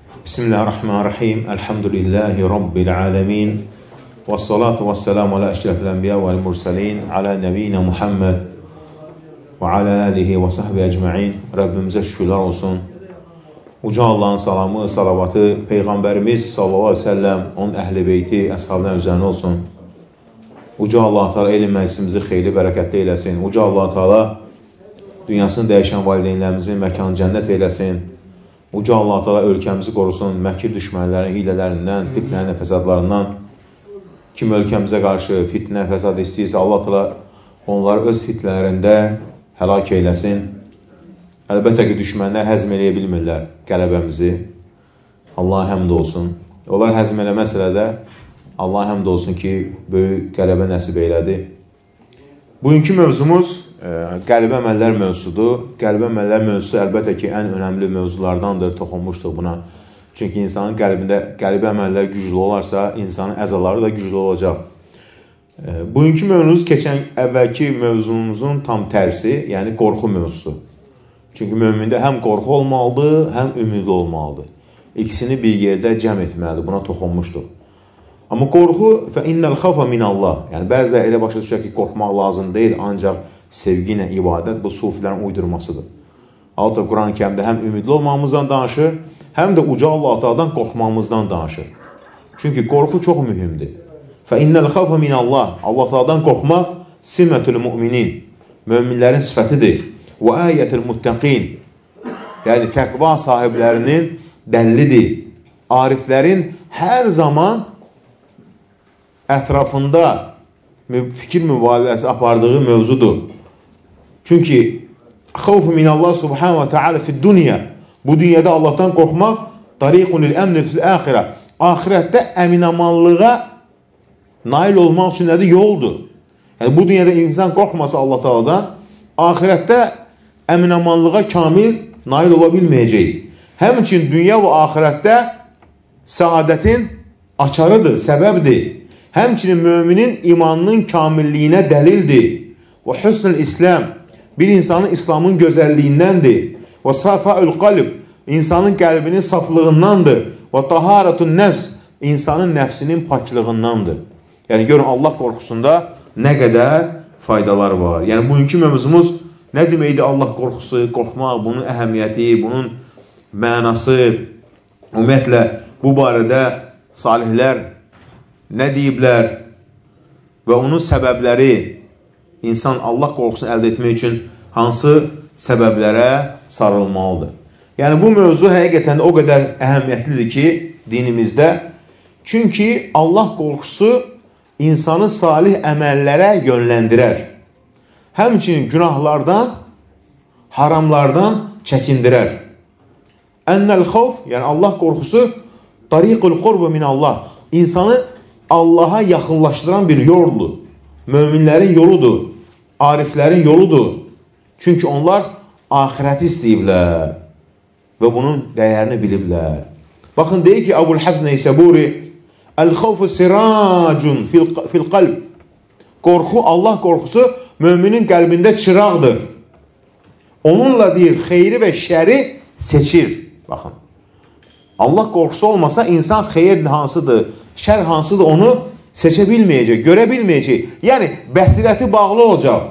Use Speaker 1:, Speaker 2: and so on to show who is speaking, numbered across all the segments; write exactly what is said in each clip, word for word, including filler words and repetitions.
Speaker 1: Bismillahirrahmanirrahim. Elhamdülillahi Rabbil alemin. Və salatu və selamu alə əşrəfil ənbiya vəl mürsəlin, alə nəbiyyina Muhammed və alə alihi və sahbihi əcməin. Rəbbimizə şükürlər olsun. Uca Allahın salamı, salavatı Peyğəmbərimiz sallallahu aleyhi ve sellem, onun əhl-i beyti, əshabından üzərinə olsun. Uca Allah-u Teala elm məclisimizi xeyli bərəkətli eyləsin. Uca Allah-u Teala dünyasını dəyişən valideynlərimizin məkanı cənnət eyləsin. Uca Allah-u Teala ölkəmizi qorusun, məkir düşmənlərin hilələrindən, fitnənin fəsadlarından. Kim ölkəmizə qarşı fitnə, fəsad istəyirsə, Allah-u Teala onları öz fitnələrində həlak eyləsin. Əlbəttə ki, düşmənlər həzm eləyə bilmirlər qələbəmizi. Allah həmd olsun. Onlar həzm eləməsələ də Allah həmd olsun ki, böyük qələbə nəsib elədi. Bugünkü mövzumuz qəlbə əməllər mövzusudur. Qəlbə əməllər mövzusu əlbəttə ki, ən önəmli mövzulardandır, toxunmuşduq buna. Çünki insanın qəlbində qəlbə əməllər güclü olarsa, insanın əzaları da güclü olacaq. Bugünkü mövzumuz keçən əvvəlki mövzumuzun tam tərsi, yəni qorxu mövzusu. Çünki mömində həm qorxu olmalıdır, həm ümidli olmalıdır. İkisini bir yerdə cəm etməlidir, buna toxunmuşduq. Amma qorxu, fə innəl xafa minallah. Yəni, bəzilər elə başa düşək ki, qorxmaq lazım deyil, ancaq sevgi ilə ibadət bu sufilərin uydurmasıdır. Hatta Quran-ı Kərimdə həm ümidli olmamızdan danışır, həm də uca Allah-dan qorxmamızdan danışır. Çünki qorxu çox mühümdür. Fə innəl xafa minallah. Allah-dan qorxmaq simətül müminin, möminlərin sifətidir. Və ayətül muttəqin, yəni təqva sahiblərinin dəllidir. Ariflərin hər zaman ətrafında fikir mübadiləsi apardığı mövzudur. Çünki xavfu minallah subhanahu wa ta'ala fi dünya, bu dünyada Allahdan qorxmaq tariqun lil əmni fil axirə, axirətdə əminamanlığa nail olmaq üçün nədir? Yoldur. Yəni, bu dünyada insan qorxmasa Allah Taala'dan, axirətdə əminamanlığa kamil nail ola bilməyəcək. Həmçin dünya və axirətdə səadətin açarıdır, səbəbdir. Həmçinin müminin imanının kamilliyinə dəlildir. Və hüsnül İslam, bir insanın İslamın gözəlliyindəndir. Və safaül qalb, insanın qəlbinin saflığındandır. Və taharatun nəfs, insanın nəfsinin paklığındandır. Yəni, görün, Allah qorxusunda nə qədər faydalar var. Yəni, bugünkü mövzumuz nə deməkdir? Allah qorxusu, qorxmaq, bunun əhəmiyyəti, bunun mənası, ümumiyyətlə, bu barədə salihlər nə deyiblər və onun səbəbləri, insan Allah qorxusunu əldə etmək üçün hansı səbəblərə sarılmalıdır. Yəni, bu mövzu həqiqətən o qədər əhəmiyyətlidir ki, dinimizdə. Çünki Allah qorxusu insanı salih əməllərə yönləndirər. Həmçinin günahlardan, haramlardan çəkindirər. Ennəl xavf, yəni Allah qorxusu tariqul qurbu minallah, insanı Allaha yaxınlaşdıran bir yoldur. Möminlərin yoludur. Ariflərin yoludur. Çünki onlar axirəti istəyiblər və bunun dəyərini biliblər. Baxın, deyir ki, Əbu'l-Həfs Neysəburi, Əl-xavfu siracun fil qalb. Qorxu, Allah qorxusu möminin qəlbində çıraqdır. Onunla deyir, xeyri və şəri seçir. Baxın, Allah qorxusu olmasa insan xeyir hansıdır, şər hansıdır onu seçə bilməyəcək, görə bilməyəcək. Yəni, bəsirəti bağlı olacaq.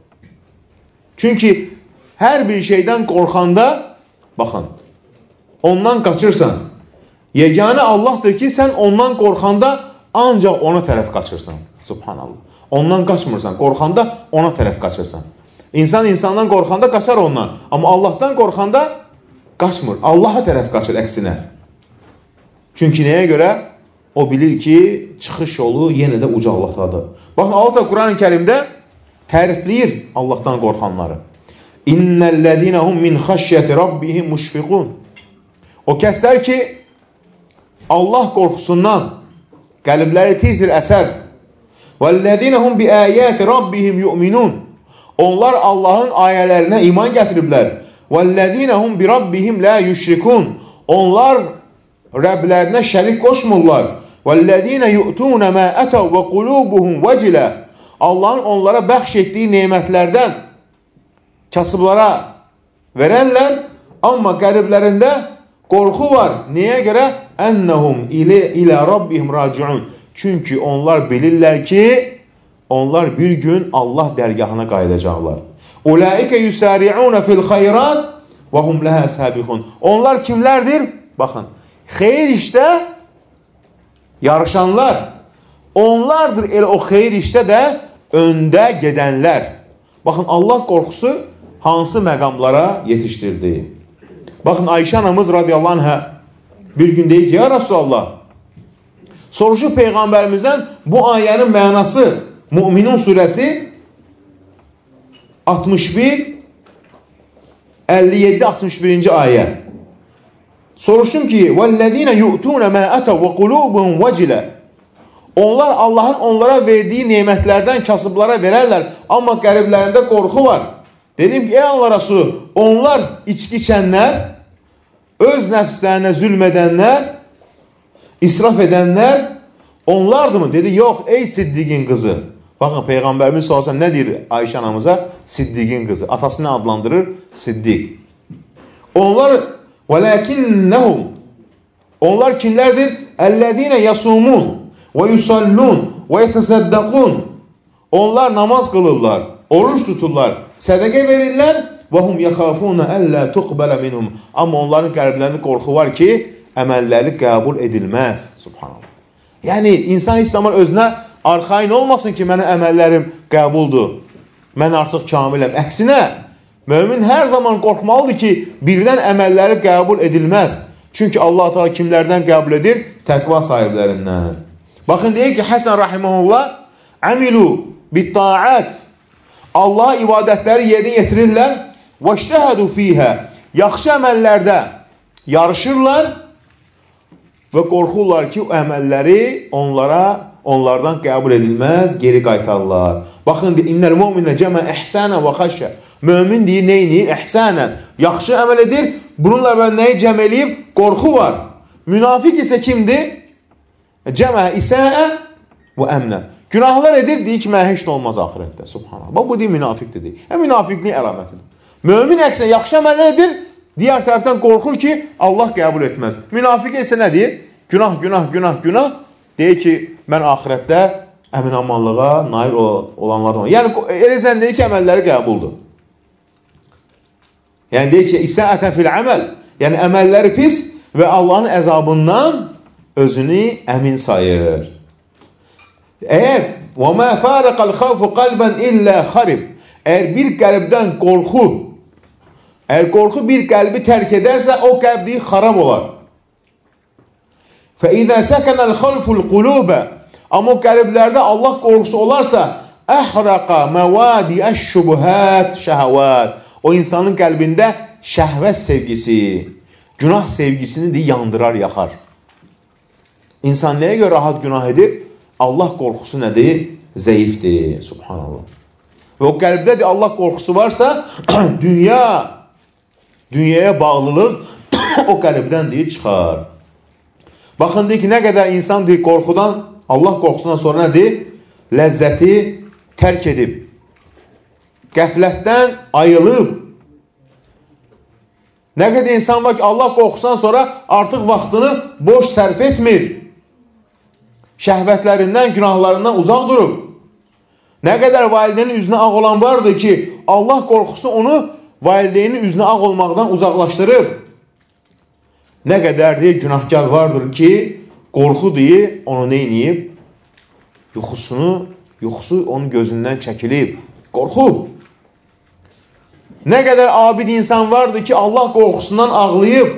Speaker 1: Çünki hər bir şeydən qorxanda, baxın, ondan qaçırsan. Yeganə Allahdır ki, sən ondan qorxanda ancaq ona tərəf qaçırsan. Subhanallah. Ondan qaçmırsan, qorxanda ona tərəf qaçırsan. İnsan insandan qorxanda qaçar ondan. Amma Allahdan qorxanda qaçmır. Allaha tərəf qaçır əksinə. Çünki nəyə görə? O bilir ki, çıxış yolu yenə də uca Allahdadır. Baxın, Allah da Quran-ı Kərimdə tərifləyir Allahdan qorxanları. İnnəl-ləzinəhum min xəşyəti rabbihim müşfiqun. O kəslər ki, Allah qorxusundan qəlbləri tir-tir əsər. Vəl-ləzinəhum bi əyəti rabbihim yu'minun. Onlar Allahın ayələrinə iman gətiriblər. Vəl-ləzinəhum bi rabbihim la yüşrikun. Onlar Rəblərinə şərik qoşmurlar. وَالَّذِينَ يُؤْتُونَ مَا أَتَوْا وَقُلُوبُهُمْ وَجِلَى. Allahın onlara bəxş etdiyi nemətlərdən kasıblara verənlər, amma qəlblərində Qorxu var. Nəyə görə? Ennehum ilə, ilə rabbihim raciun. Çünki onlar bilirlər ki, onlar bir gün Allah dərgahına qayıdacaqlar. Ulaikə yusari'un fil xayrat və hum laha sabiqun. Onlar kimlərdir? Baxın, xeyir işdə yarışanlar. Onlardır elə o xeyir işdə də öndə gedənlər. Baxın, Allah qorxusu hansı məqamlara yetişdirdi? Baxın, Ayşə anamız radiyallahu anhə bir gün deyir ki, ya Rasulallah, soruşu Peyğəmbərimizdən bu ayənin mənası Müminun surəsi altmış bir əlli yeddi altmış birinci ayə. Soruşum ki, وَالَّذ۪ينَ يُؤْتُونَ مَا أَتَوْا وَقُلُوبُهُمْ وَجِلَ. Onlar Allahın onlara verdiği nimetlerden kasıblara vererler ama qəlblərində qorxu var. Dedim ki, ey Allah Resulü, onlar içki içənlər, öz nəfslərinə zülm edənlər, israf edənlər onlardır mı? Dedi, yox, ey Siddiqin qızı. Baxın, Peyğəmbərimiz sallallahu əleyhi və səlləm nə deyir Ayşə anamıza? Siddiqin qızı. Atasını adlandırır Siddiq. Onlar وَلَكِنَّهُمْ Onlar kimlərdir? اَلَّذ۪ينَ يَسُومُونَ وَيُسَلُّونَ وَيَتَسَدَّقُونَ Onlar namaz qılırlar, oruç tuturlar, sədəqə verirlər. وَهُمْ يَخَافُونَ أَلَّا تُقْبَلَ مِنْهُمْ Amma onların qəlblərində qorxu var ki, əməlləri qəbul edilməz. Subhanallah. Yəni, insan heç zaman özünə arxain olmasın ki, mənim əməllərim qəbuldur. Mən artıq kamiləm. Əksinə, mömin hər zaman qorxmalıdır ki, birdən əməlləri qəbul edilməz. Çünki Allah Teala kimlərdən qəbul edir? Təqva sahiblərindən. Baxın, deyir ki, Həsən rahiməhullah, əmilu bitta'at. Allah ibadətləri yerinə yetirirlər. وَاجْتَهَدُوا فِيهَا Yaxşı əməllərdə yarışırlar və qorxurlar ki, o əməlləri onlara, onlardan qəbul edilməz, geri qaytarırlar. Baxın, innəl mu'minə cəmə ihsənə və xəşə. Mömin deyir, neynir? İhsənən. Yaxşı əməl edir, bununla bərabər nəyi cəm eləyib? Qorxu var. Münafiq isə kimdir? Cəmə isəə və əmnə. Günahlar edir, deyir ki, mənə heç nə olmaz axirətdə. Subhanallah. Bax, bu deyir, münafiqdir deyir. Hə, münafiqliyin əlamətidir. Mömin əksinə yaxşı əməl edir, digər tərəfdən qorxur ki, Allah qəbul etməz. Münafiq isə nə deyir? Günah, günah, günah, günah. Deyir ki, mən axirətdə əmin-amanlığa nail olanlar olmalı. Yəni, elə zənn deyir ki, əməlləri qəbuldur. Yəni, deyir ki, İsəətən fil əməl. Yəni, əməlləri pis və Allahın əzabından özünü əmin sayır. Əgər وَمَا فَارَقَ الْخَوْفُ قَلْبًا إِلَّا خَرِبْ Əgər bir qəlbdən qorxu, əgər qorxu bir qəlbi tərk edərsə, o qəlbi xarab olar. فَإِذَا سَكَنَ الْخَلْفُ الْقُلُوبَ Amma o qəlblərdə Allah qorxusu olarsa, أَحْرَقَ مَوَادِ الشُّبُهَاتِ şəhəvət O insanın qəlbində şəhvət sevgisi, günah sevgisini de yandırar, yaxar. İnsan nəyə görə rahat günah edir? Allah qorxusu nədir? Zəifdir. Subhanallah. Və o qəlbdə de Allah qorxusu varsa, dünya, dünyaya bağlılıq o qəlbdən deyir, çıxar. Baxın, deyir ki, nə qədər insan deyir, qorxudan, Allah qorxusundan sonra nədir? Ləzzəti tərk edib, qəflətdən ayılıb. Nə qədər insan var ki, Allah qorxusundan sonra artıq vaxtını boş sərf etmir. Şəhvətlərindən, günahlarından uzaq durub. Nə qədər valideynin üzünə ağ olan vardır ki, Allah qorxusu onu valideynin üzünə ağ olmaqdan uzaqlaşdırıb. Nə qədər deyir, günahkar vardır ki, qorxu deyir, onu neyniyib? Yuxusunu, yuxusu onun gözündən çəkilib. Qorxub. Nə qədər abid insan vardır ki, Allah qorxusundan ağlayıb.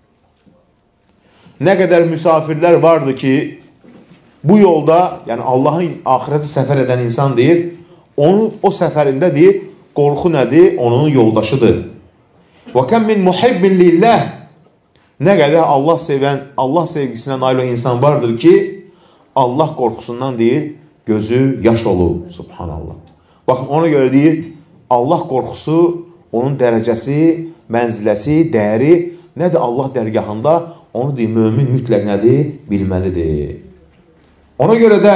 Speaker 1: Nə qədər müsafirlər vardır ki, bu yolda, yəni Allahın axirəti səfər edən insan deyir, onu o səfərində deyir, qorxu nədir? Onun yoldaşıdır. Və kəm min muhibbin lillah Nə qədər Allah sevən, Allah sevgisinə nail olan insan vardır ki, Allah qorxusundan deyir, gözü yaş olur. Subhanallah. Baxın, ona görə deyir, Allah qorxusu, onun dərəcəsi, mənziləsi, dəyəri nədir Allah dərgahında? Onu deyir, mömin mütləq nədir? Bilməlidir. Ona görə də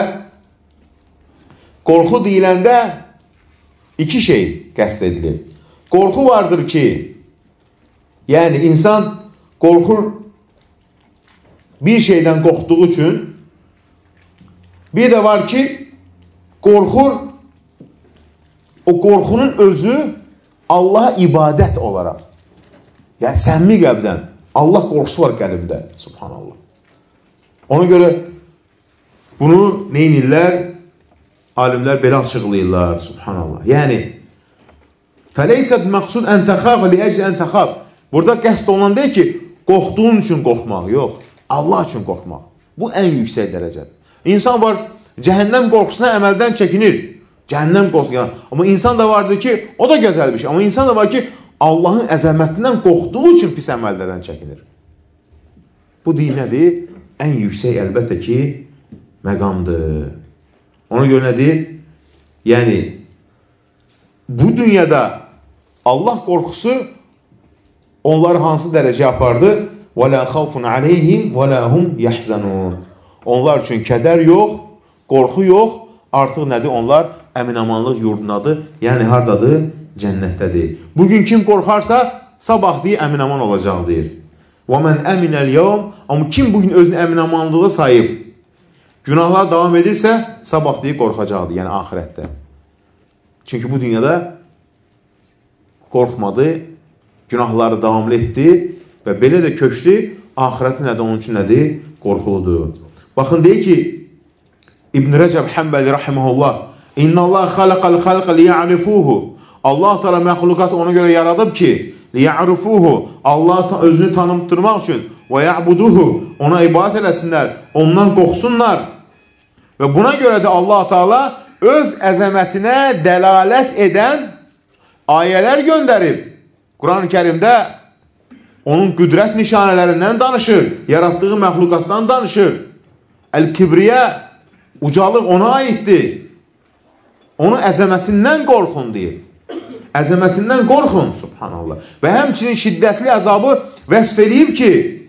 Speaker 1: qorxu deyiləndə iki şey qəsd edilir. Qorxu vardır ki, yəni insan qorxur bir şeydən qorxduğu üçün, bir də var ki, qorxur, o qorxunun özü Allaha ibadət olaraq. Yəni, səmimi qəlbdən. Allah qorxusu var qəlbdə. Subhanallah. Ona görə bunu neynirlər? Alimlər belə açıqlayırlar. Subhanallah. Yəni, fələysət məqsud ən təxaf li əclə ən təxaf. Burada qəsd olan deyil ki, qorxduğun üçün qorxmaq. Yox. Allah üçün qorxmaq. Bu ən yüksək dərəcədir. İnsan var, cəhənnəm qorxusuna əməldən çəkinir. Cəhənnəm qorxusu. Amma insan da vardır ki, o da gözəl bir şey. Amma insan da var ki, Allahın əzəmətindən qorxduğu üçün pis əməllərdən çəkinir. Bu din nədir? Ən yüksək əlbəttə ki, məqamdır. Ona görə nədir? Yəni, bu dünyada Allah qorxusu onları hansı dərəcəyə apardı? وَلَا خَوْفٌ عَلَيْهِمْ وَلَا هُمْ يَحْزَنُونَ. Onlar üçün kədər yox, qorxu yox, artıq nədir? Onlar əminamanlıq yurdundadır. Yəni, haradadır? Cənnətdədir. Bugün kim qorxarsa, sabah deyir, əminaman olacaq deyir. وَمَنْ أَمِنَ الْيَوْمِ. Amma kim bugün özünü əminamanlığı sayıb, günahlar davam edirsə, sabah deyir, qorxacaqdır. Yəni, ahirətdə. Çünki bu dünyada qorxmadı, günahları davamlı etdi və belə də köçdü, ahirəti nədir? Onun üçün nədir? Qorxuludur. Baxın, deyir ki, İbn Rəcəb Həmbəli rahiməhullah, İnna Allah xalaqal xalqa liya'rifuhu. Allah Teala məxluqat ona görə yaradıb ki, liya'rifuhu. Allah özünü tanıtdırmaq üçün və ya'buduhu. Ona ibadət eləsinlər, ondan qorxsunlar. Və buna görə də Allah Teala öz əzəmətinə dəlalət edən ayələr göndərib. Quran-ı Kərimdə onun qüdrət nişanələrindən danışır, yaratdığı məxluqatdan danışır. Əl-Kibriyə, ucalıq ona aiddir. Onun əzəmətindən qorxun deyir. Əzəmətindən qorxun, subhanallah. Və həmçinin şiddətli əzabı vəsf edib ki,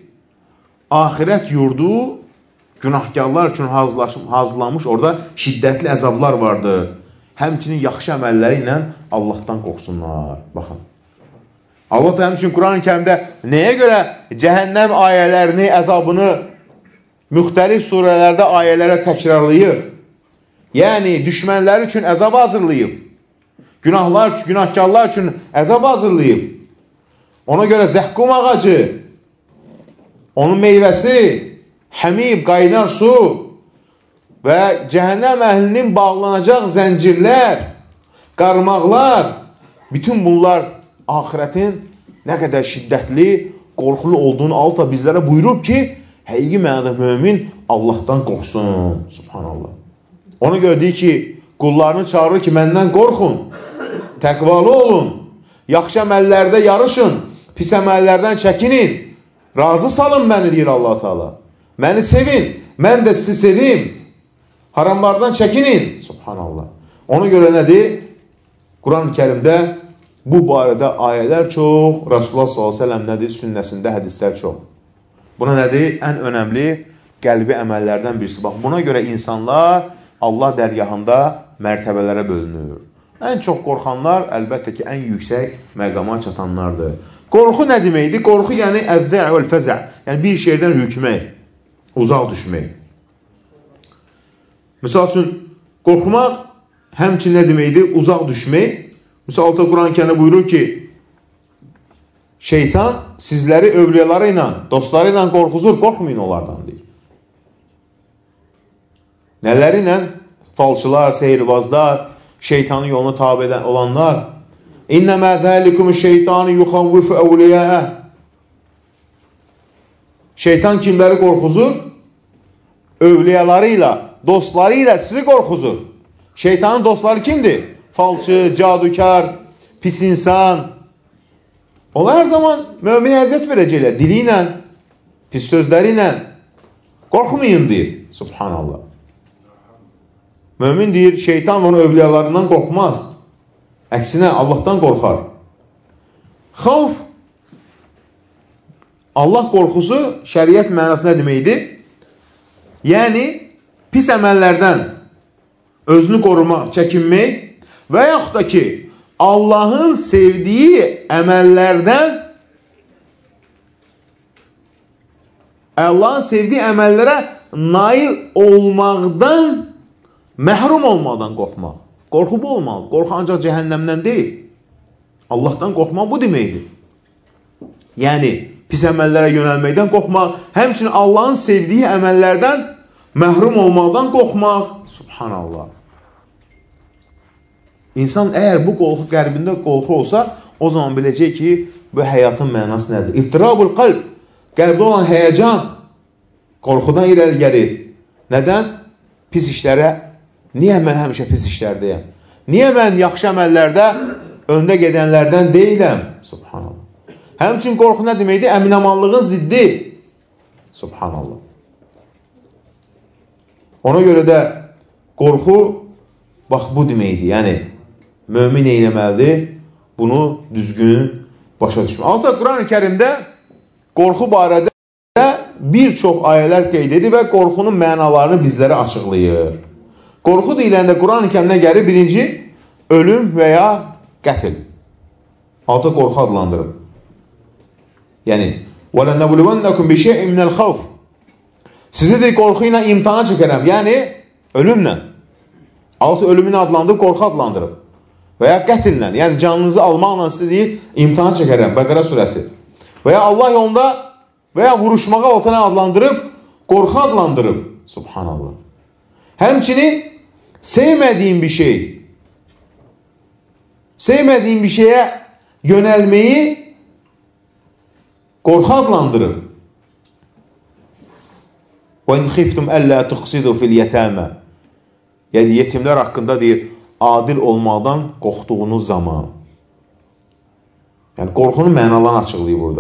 Speaker 1: ahirət yurdu günahkarlar üçün hazırlanmış, orada şiddətli əzablar vardır. Həmçinin yaxşı əməlləri ilə Allahdan qorxsunlar. Baxın. Allah da həmçinin Quran-ı Kərimdə nəyə görə cəhənnəm ayələrini, əzabını müxtəlif surələrdə ayələrə təkrarlayır? Yəni, düşmənləri üçün əzab hazırlayıb. Günahlar, günahkarlar üçün əzab hazırlayıb. Ona görə zəhkum ağacı, onun meyvəsi, həmib, qaynar su və cəhənnəm əhlinin bağlanacaq zəncirlər, qarmaqlar, bütün bunlar ahirətin nə qədər şiddətli, qorxulu olduğunu Allah bizlərə buyurub ki, həqiqi mənada mömin Allahdan qorxsun. Subhanallah. Ona görə deyir ki, qullarını çağırır ki, məndən qorxun, təqvalı olun, yaxşı əməllərdə yarışın, pis əməllərdən çəkinin, razı salın məni, deyir Allah Teala. Məni sevin, mən də sizi sevim, haramlardan çəkinin. Subhanallah. Ona görə nədir? Quran-ı Kərimdə bu barədə ayələr çox, Rasulullah sallallahu əleyhi və səlləm nədir? Sünnəsində hədislər çox. Buna nədir? Ən önəmli qəlbi əməllərdən birisi. Bax, buna görə insanlar Allah dərgahında mərtəbələrə bölünür. Ən çox qorxanlar əlbəttə ki, ən yüksək məqama çatanlardır. Qorxu nə deməkdir? Qorxu yəni əzzə' vəl-fəzə'. Yəni bir şeydən hükmək, uzaq düşmək. Misal üçün, qorxmaq həmçin nə deməkdir? Uzaq düşmək. Misal altı Quran-ı Kərimdə buyurur ki, şeytan sizləri övliyaları ilə, dostları ilə qorxuzur, qorxmayın onlardan deyir. Nələri ilə? Falçılar, sehirbazlar, şeytanın yolunu tabi edən olanlar. İnnəmə zəlikum şeytanı yuxavvifu əvliyəə. Şeytan kimləri qorxuzur? Övliyaları ilə, dostları ilə sizi qorxuzur. Şeytanın dostları kimdir? Falçı, cadükar, pis insan. Onlar hər zaman möminə əziyyət verəcəklər. Dili ilə, pis sözləri ilə. Qorxmayın deyir. Subhanallah. Mömin deyir, şeytan onun övliyalarından qorxmaz. Əksinə, Allahdan qorxar. Xavf, Allah qorxusu şəriət mənası nə deməkdir? Yəni, pis əməllərdən özünü qorumaq, çəkinmək və yaxud da ki, Allahın sevdiyi əməllərdən Allahın sevdiyi əməllərə nail olmaqdan, məhrum olmaqdan qorxmaq. Qorxu bu olmalıdır. Qorxu ancaq cəhənnəmdən deyil. Allahdan qorxmaq bu deməkdir. Yəni, pis əməllərə yönəlməkdən qorxmaq, həmçinin Allahın sevdiyi əməllərdən məhrum olmaqdan qorxmaq. Subhanallah. İnsan əgər bu qorxu qəlbində qorxu olsa, o zaman biləcək ki, bu həyatın mənası nədir? İftirabul qalb, qəlbdə olan həyəcan, qorxudan irəli gəlir. Nədən? Pis işlərə, niyə mən həmişə pis işlərdəyəm? Niyə mən yaxşı əməllərdə öndə gedənlərdən deyiləm? Subhanallah. Həmçin qorxu nə deməkdir? Əminamanlığın ziddi. Subhanallah. Ona görə də qorxu, bax bu deməkdir. Yəni, mömin eyləməlidir, bunu düzgün başa düşmək. Altı Quran-ı Kərimdə qorxu barədə bir çox ayələr qeyd edir və qorxunun mənalarını bizlərə açıqlayır. Qorxu deyiləndə Quran-ı Kərimdə gəlir birinci, ölüm və ya qətil. Altı qorxu adlandırır. Yəni, وَلَنَّبُلُوَنَّكُمْ بِشَيْءٍ مِنَ الْخَوْفِ Sizi de qorxu ilə imtihana çəkərəm. Yəni, ölümlə. Altı ölümünü adlandırıb, qorxu adlandırıb. Və ya qətillə, yəni canınızı almaqla sizi deyil, imtihan çəkərəm. Bəqərə surəsi. Və ya Allah yolunda və ya vuruşmağa altına adlandırıb, qorxu adlandırıb. Subhanallah. Həmçinin sevmədiyin bir şey, sevmədiyin bir şeyə yönəlməyi qorxu adlandırıb. وَاِنْ خِفْتُمْ أَلَّا تُقْصِدُوا فِي الْيَتَامَ Yəni, yetimlər haqqında deyir, adil olmaqdan qorxduğunuz zaman. Yəni, qorxunun mənalarını açıqlayır burada.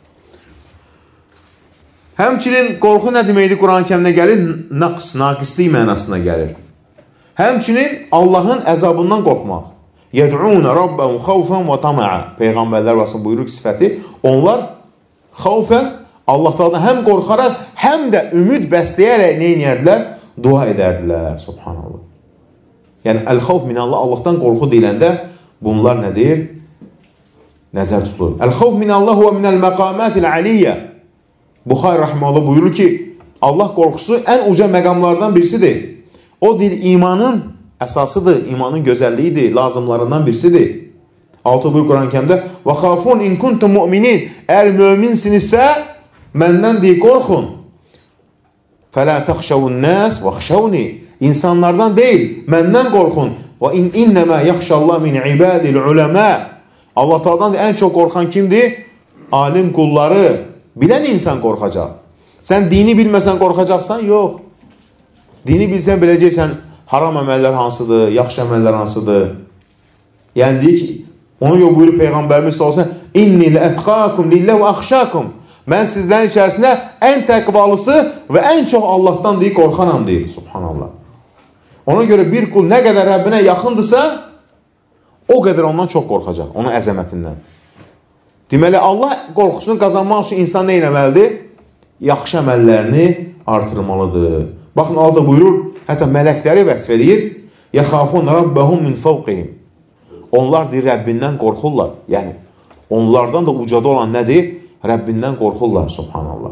Speaker 1: Həmçinin qorxu nə deməkdir Quran-ı Kərimdə gəlir? Naqs, naqislik mənasına gəlir. Həmçinin Allahın əzabından qorxmaq. يَدْعُونَ رَبَّهُمْ خَوْفًا وَطَمَعًا Peyğəmbərlər vasın buyuruq sifəti. Onlar xavfən Allahdan həm qorxaraq, həm də ümid bəsləyərək nə inəyərdilər? Dua edərdilər. Subhanallah. Yəni, əl-xavf minallah, Allahdan qorxu deyiləndə bunlar nədir? Nəzər tutulur. Əl-xavf minallah və minəl-məqamətil aliyyə Buxari Rəhməllah buyurur ki, Allah qorxusu ən uca məqamlardan birisidir. O deyil, imanın əsasıdır, imanın gözəlliyidir, lazımlarından birisidir. Altı buyur Quran-ı Kərimdə və xafun in kuntum mu'minin Əgər möminsinizsə, məndən deyil, qorxun. Fələ təxşəvun nəs və xşəvni İnsanlardan deyil, məndən qorxun. Və in innəmə yaxşallah min ibadil uləmə Allah Taala'dan ən çox qorxan kimdir? Alim qulları, bilən insan qorxacaq. Sən dini bilməsən qorxacaqsan? Yox. Dini bilsən, biləcəksən, haram əməllər hansıdır, yaxşı əməllər hansıdır. Yəni deyir ki, onu yox buyurur Peyğəmbərimiz olsa, inni ləətqakum lillə və axşakum Mən sizlərin içərisində ən təqvalısı və ən çox Allahdan deyil, qorxanam deyil. Subhanallah. Ona görə bir qul nə qədər Rəbbinə yaxındırsa, o qədər ondan çox qorxacaq, onun əzəmətindən. Deməli, Allah qorxusunu qazanmaq üçün insan nə eləməlidir? Yaxşı əməllərini artırmalıdır. Baxın, Allah buyurur, hətta mələkləri vəsf edir. Yəxafun rabbəhum min fəvqihim. Onlar deyir, Rəbbindən qorxurlar. Yəni, onlardan da ucada olan nədir? Rəbbindən qorxurlar, subhanallah.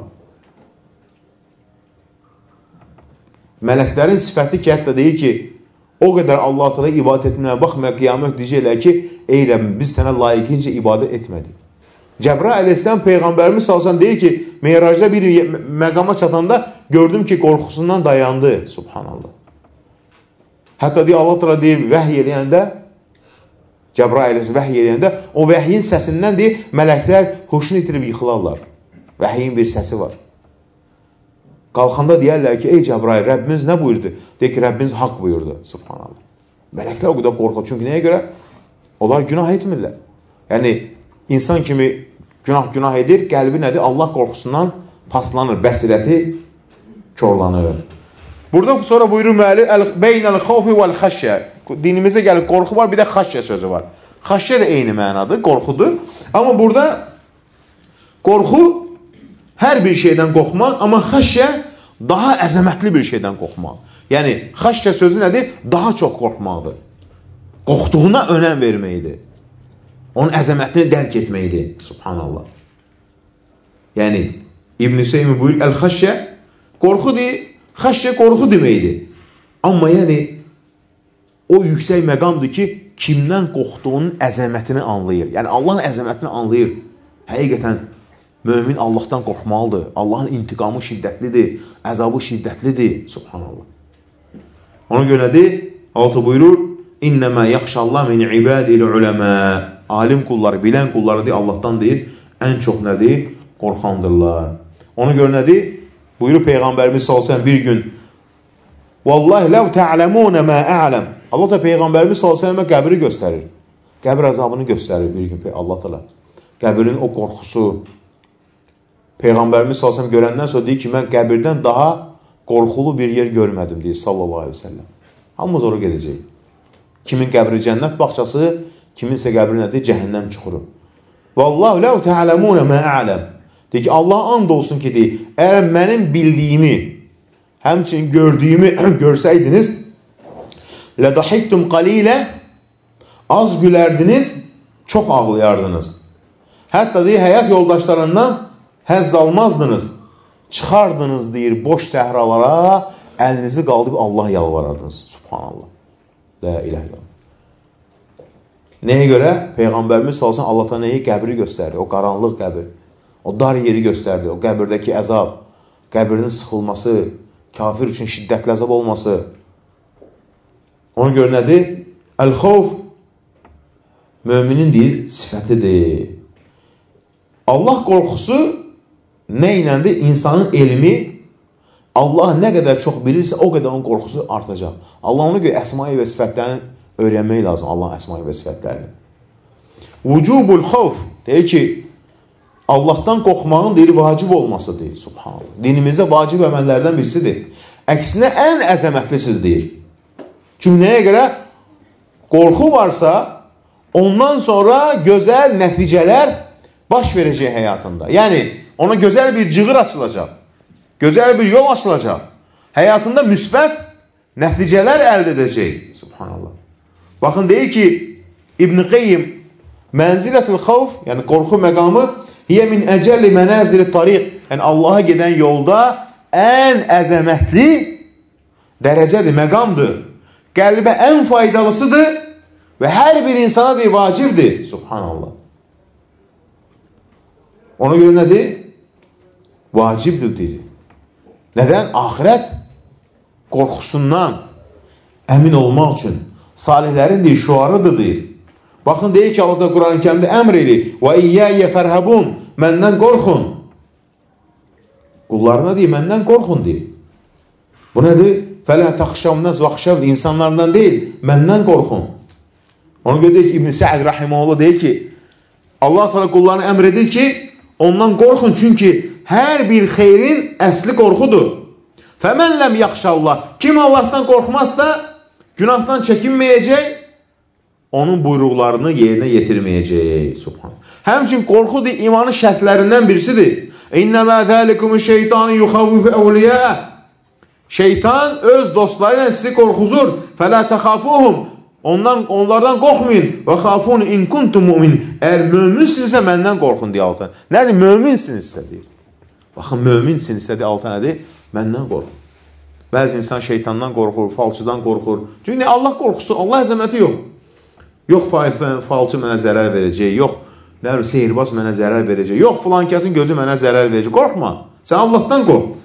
Speaker 1: Mələklərin sifəti ki, hətta deyir ki, o qədər Allah Teala ibadət etməyə baxmaya qiyamət deyəcəklər ki, ey Rəbbim, biz sənə layiqincə ibadət etmədik. Cəbrail əleyhissalam Peyğəmbərimiz sallallahu deyir ki, Meyracda bir məqama çatanda gördüm ki, qorxusundan dayandı, subhanallah. Hətta deyir, Allah Teala deyir, vəhy eləyəndə, Cəbrail vəhy eləyəndə, o vəhyin səsindən deyir, mələklər xoşunu itirib yıxılarlar. Vəhyin bir səsi var. Qalxanda deyərlər ki, ey Cəbrail, Rəbbimiz nə buyurdu? Deyir ki, Rəbbimiz haqq buyurdu, subhanallah. Mələklər o qədər qorxur, çünki nəyə görə? Onlar günah etmirlər. Yəni, insan kimi günah-günah edir, qəlbi nədir? Allah qorxusundan paslanır, bəsirəti körlanır. Burada sonra buyurur müəlli, beynəl xavfi vəl xəşyə. Dinimizdə gəlir, qorxu var, bir də xəşyə sözü var. Xəşyə də eyni mənadır, qorxudur. Amma burada qorxu hər bir şeydən qorxmaq, amma xəşyə daha əzəmətli bir şeydən qorxmaq. Yəni, xəşyə sözü nədir? Daha çox qorxmaqdır. Qorxduğuna önəm verməkdir. Onun əzəmətini dərk etməkdir. Subhanallah. Yəni, İbn-i Seymi buyur, əl-xəşyə qorxudur, xəşyə qorxu deməkdir. Amma yəni, o yüksək məqamdır ki, kimdən qorxduğunun əzəmətini anlayır. Yəni, Allahın əzəmətini anlayır. Həqiqətən, mömin Allahdan qorxmalıdır. Allahın intiqamı şiddətlidir, əzabı şiddətlidir. Subhanallah. Ona görə nədir? Altı buyurur, İnnəmə yaxşallah min ibadil uləmə. Alim qulları, bilən qulları deyir, Allahdan deyir, ən çox nədir? Qorxandırlar. Ona görə nədir? Buyurur Peyğəmbərimiz sallallahu əleyhi və səlləm bir gün, Vallahi ləv tə'ləmunə mə ələm. Allah da Peyğəmbərimiz sallallahu əleyhi və səlləmə qəbri göstərir. Qəbir əzabını göstərir bir gün Allah da. Qəbrin o qorxusu. Peyğəmbərimiz sallallahu əleyhi və səlləm görəndən sonra deyir ki, mən qəbirdən daha qorxulu bir yer görmədim deyir sallallahu əleyhi və səlləm. Hamımız ora gedəcək. Kimin qəbri cənnət bağçası, kiminsə qəbri nədir? Cəhənnəm çuxuru. Vallahi ləv tə'ləmunə mə ələm. Deyir ki, Allah and olsun ki, deyir, əgər mənim bildiyimi, həmçinin gördüyümü görsəydiniz, lədahiktum qalilə, az gülərdiniz, çox ağlayardınız. Hətta deyir, həyat yoldaşlarından həzz almazdınız. Çıxardınız, deyir, boş səhralara, əlinizi qaldırıb Allah yalvarardınız. Subhanallah. La ilahe illallah. Nəyə görə? Peyğəmbərimiz salsın, Allah'tan nəyi? Qəbri göstərdi. O qaranlıq qəbir. O dar yeri göstərdi. O qəbirdəki əzab, qəbirinin sıxılması, kafir üçün şiddətli əzab olması. Ona görə nədir? Əl-xavf müminin deyir, sifətidir. Allah qorxusu nə iləndir? İnsanın elmi, Allah nə qədər çox bilirsə, o qədər onun qorxusu artacaq. Allah ona görə əsma-i və sifətlərini öyrənmək lazım, Allahın əsma-i və sifətlərini. Vücubul xavf, deyir ki, Allahdan qorxmağın deyir, vacib olması deyir, subhanallah. Dinimizdə vacib əməllərdən birisidir. Əksinə, ən əzəmətlisidir deyir. Çünki nəyə görə? Qorxu varsa, ondan sonra gözəl nəticələr baş verəcək həyatında. Yəni, ona gözəl bir cığır açılacaq. Gözəl bir yol açılacaq. Həyatında müsbət nəticələr əldə edəcək. Subhanallah. Baxın, deyir ki, İbn-i Qeyyim, mənzilətül xavf, yəni qorxu məqamı, hiyə min əcəlli mənəzili tariq, yəni Allaha gedən yolda ən əzəmətli dərəcədir, məqamdır. Qəlbə ən faydalısıdır və hər bir insana deyir, vacibdir. Subhanallah. Ona görə nədir? Vacibdir deyir. Nədən? Ahirət qorxusundan əmin olmaq üçün salihlərin deyir, şuarıdır deyir. Baxın, deyir ki, Allah da Quran-ı Kərimdə əmr edir. Və iyyəyə fərhəbun, məndən qorxun. Qullarına deyir, məndən qorxun deyir. Bu nədir? Fələ təxşəvnəz vaxşəv, insanlardan deyil, məndən qorxun. Ona görə deyir ki, İbn-i Səid Rahiməhullah deyir ki, Allah təala qullarına əmr edir ki, ondan qorxun, çünki hər bir xeyrin əsli qorxudur. Fəmən ləm yaxşallah, kim Allahdan qorxmazsa, günahdan çəkinməyəcək, onun buyruqlarını yerinə yetirməyəcək. Subhanallah. Həmçin qorxu deyir, imanın şərtlərindən birisidir. İnnəmə zəlikumu şeytanı yuxavvifu əvliyə. Şeytan öz dostları ilə sizi qorxuzur. Fələ təxafuhum. Ondan, onlardan qorxmayın. Və xafunu in kuntum mu'min. Əgər möminsinizsə məndən qorxun deyə altına. Nədir? Möminsinizsə deyir. Baxın, möminsinizsə deyə altına nədir? Məndən qorxun. Bəzi insan şeytandan qorxur, falçıdan qorxur. Çünki Allah qorxusu, Allah əzəməti yox. Yox, falçı mənə zərər verəcək, yox, sehirbaz mənə zərər verəcək, yox, filan kəsin gözü mənə zərər verəcək. Qorxma, sən Allahdan qorx.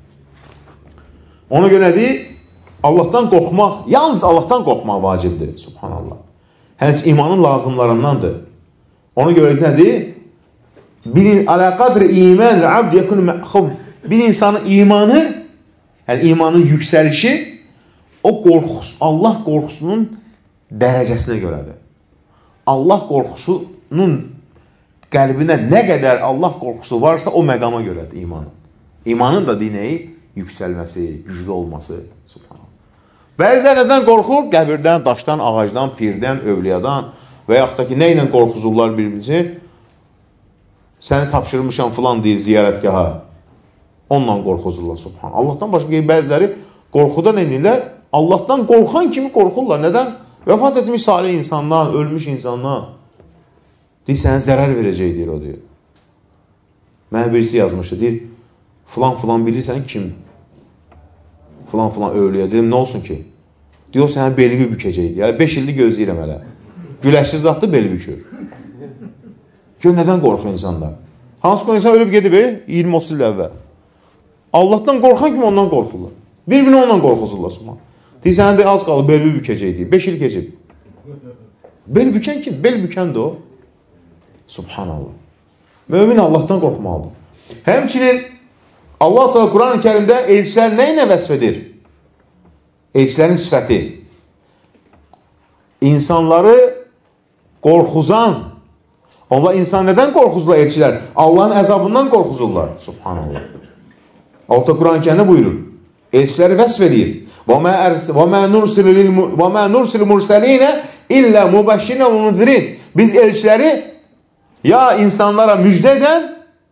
Speaker 1: Ona görə nədir? Allahdan qorxmaq, yalnız Allahdan qorxmaq vacibdir. Subhanallah. Həmçinin imanın lazımlarındandır. Ona görə nədir? Bir alə qadri iman abd yekun məxub. Bir insanın imanı, yəni imanın yüksəlişi o qorxusu, Allah qorxusunun dərəcəsinə görədir. Allah qorxusunun qəlbinə nə qədər Allah qorxusu varsa o məqama görədir imanın. İmanın da dinəyi yüksəlməsi, güclü olması. Subhanallah. Bəziləri nədən qorxur? Qəbirdən, daşdan, ağacdan, pirdən, övliyadan və yaxud da ki, nə ilə qorxuzurlar bir-birini? Səni tapşırmışam filan deyir ziyarətgaha. Onunla qorxuzurlar. Subhanallah. Allahdan başqa bəziləri qorxudan edirlər. Allahdan qorxan kimi qorxurlar. Nədən? Vəfat etmiş salih insanlar, ölmüş insanlar. Deyir, sənə zərər verəcək, deyir o, deyir. Mənə birisi yazmışdı, deyir, Filan filan bilirsən kim? Filan filan öylüyə. Dedim, nə olsun ki? Diyor, sənə belini bükəcəkdir. Yəni, beş ildir gözləyirəm hələ. Güləşli zatlı beli bükür. Gör, nədən qorxur insanlar? Hansı ki, insan ölüb gedib, iyirmi otuz il əvvəl. Allahdan qorxan kimi ondan qorxurlar. Bir-birini ondan qorxusurlar. Deyir, sənə de, az qalıb, beli bükəcəkdir. beş il keçib. Bel bükən kim? Bel bükən də o. Subhanallah. Mömin Allahdan qorxmalıdır. Həmçinin Allah Teala Quran-ı Kərimdə elçilər nə ilə vəsf edir? Elçilərin sifəti. İnsanları qorxuzan. Onlar insan nədən qorxuzurlar elçilər? Allahın əzabından qorxuzurlar. Subhanallah. Allah Teala Quran-ı Kərimdə buyurur. Elçiləri vəsf edir. وَمَا نُرْسِلُ مُرْسَلِينَ İllə mübəşşinə və munzirin. Biz elçiləri ya insanlara müjdə edən,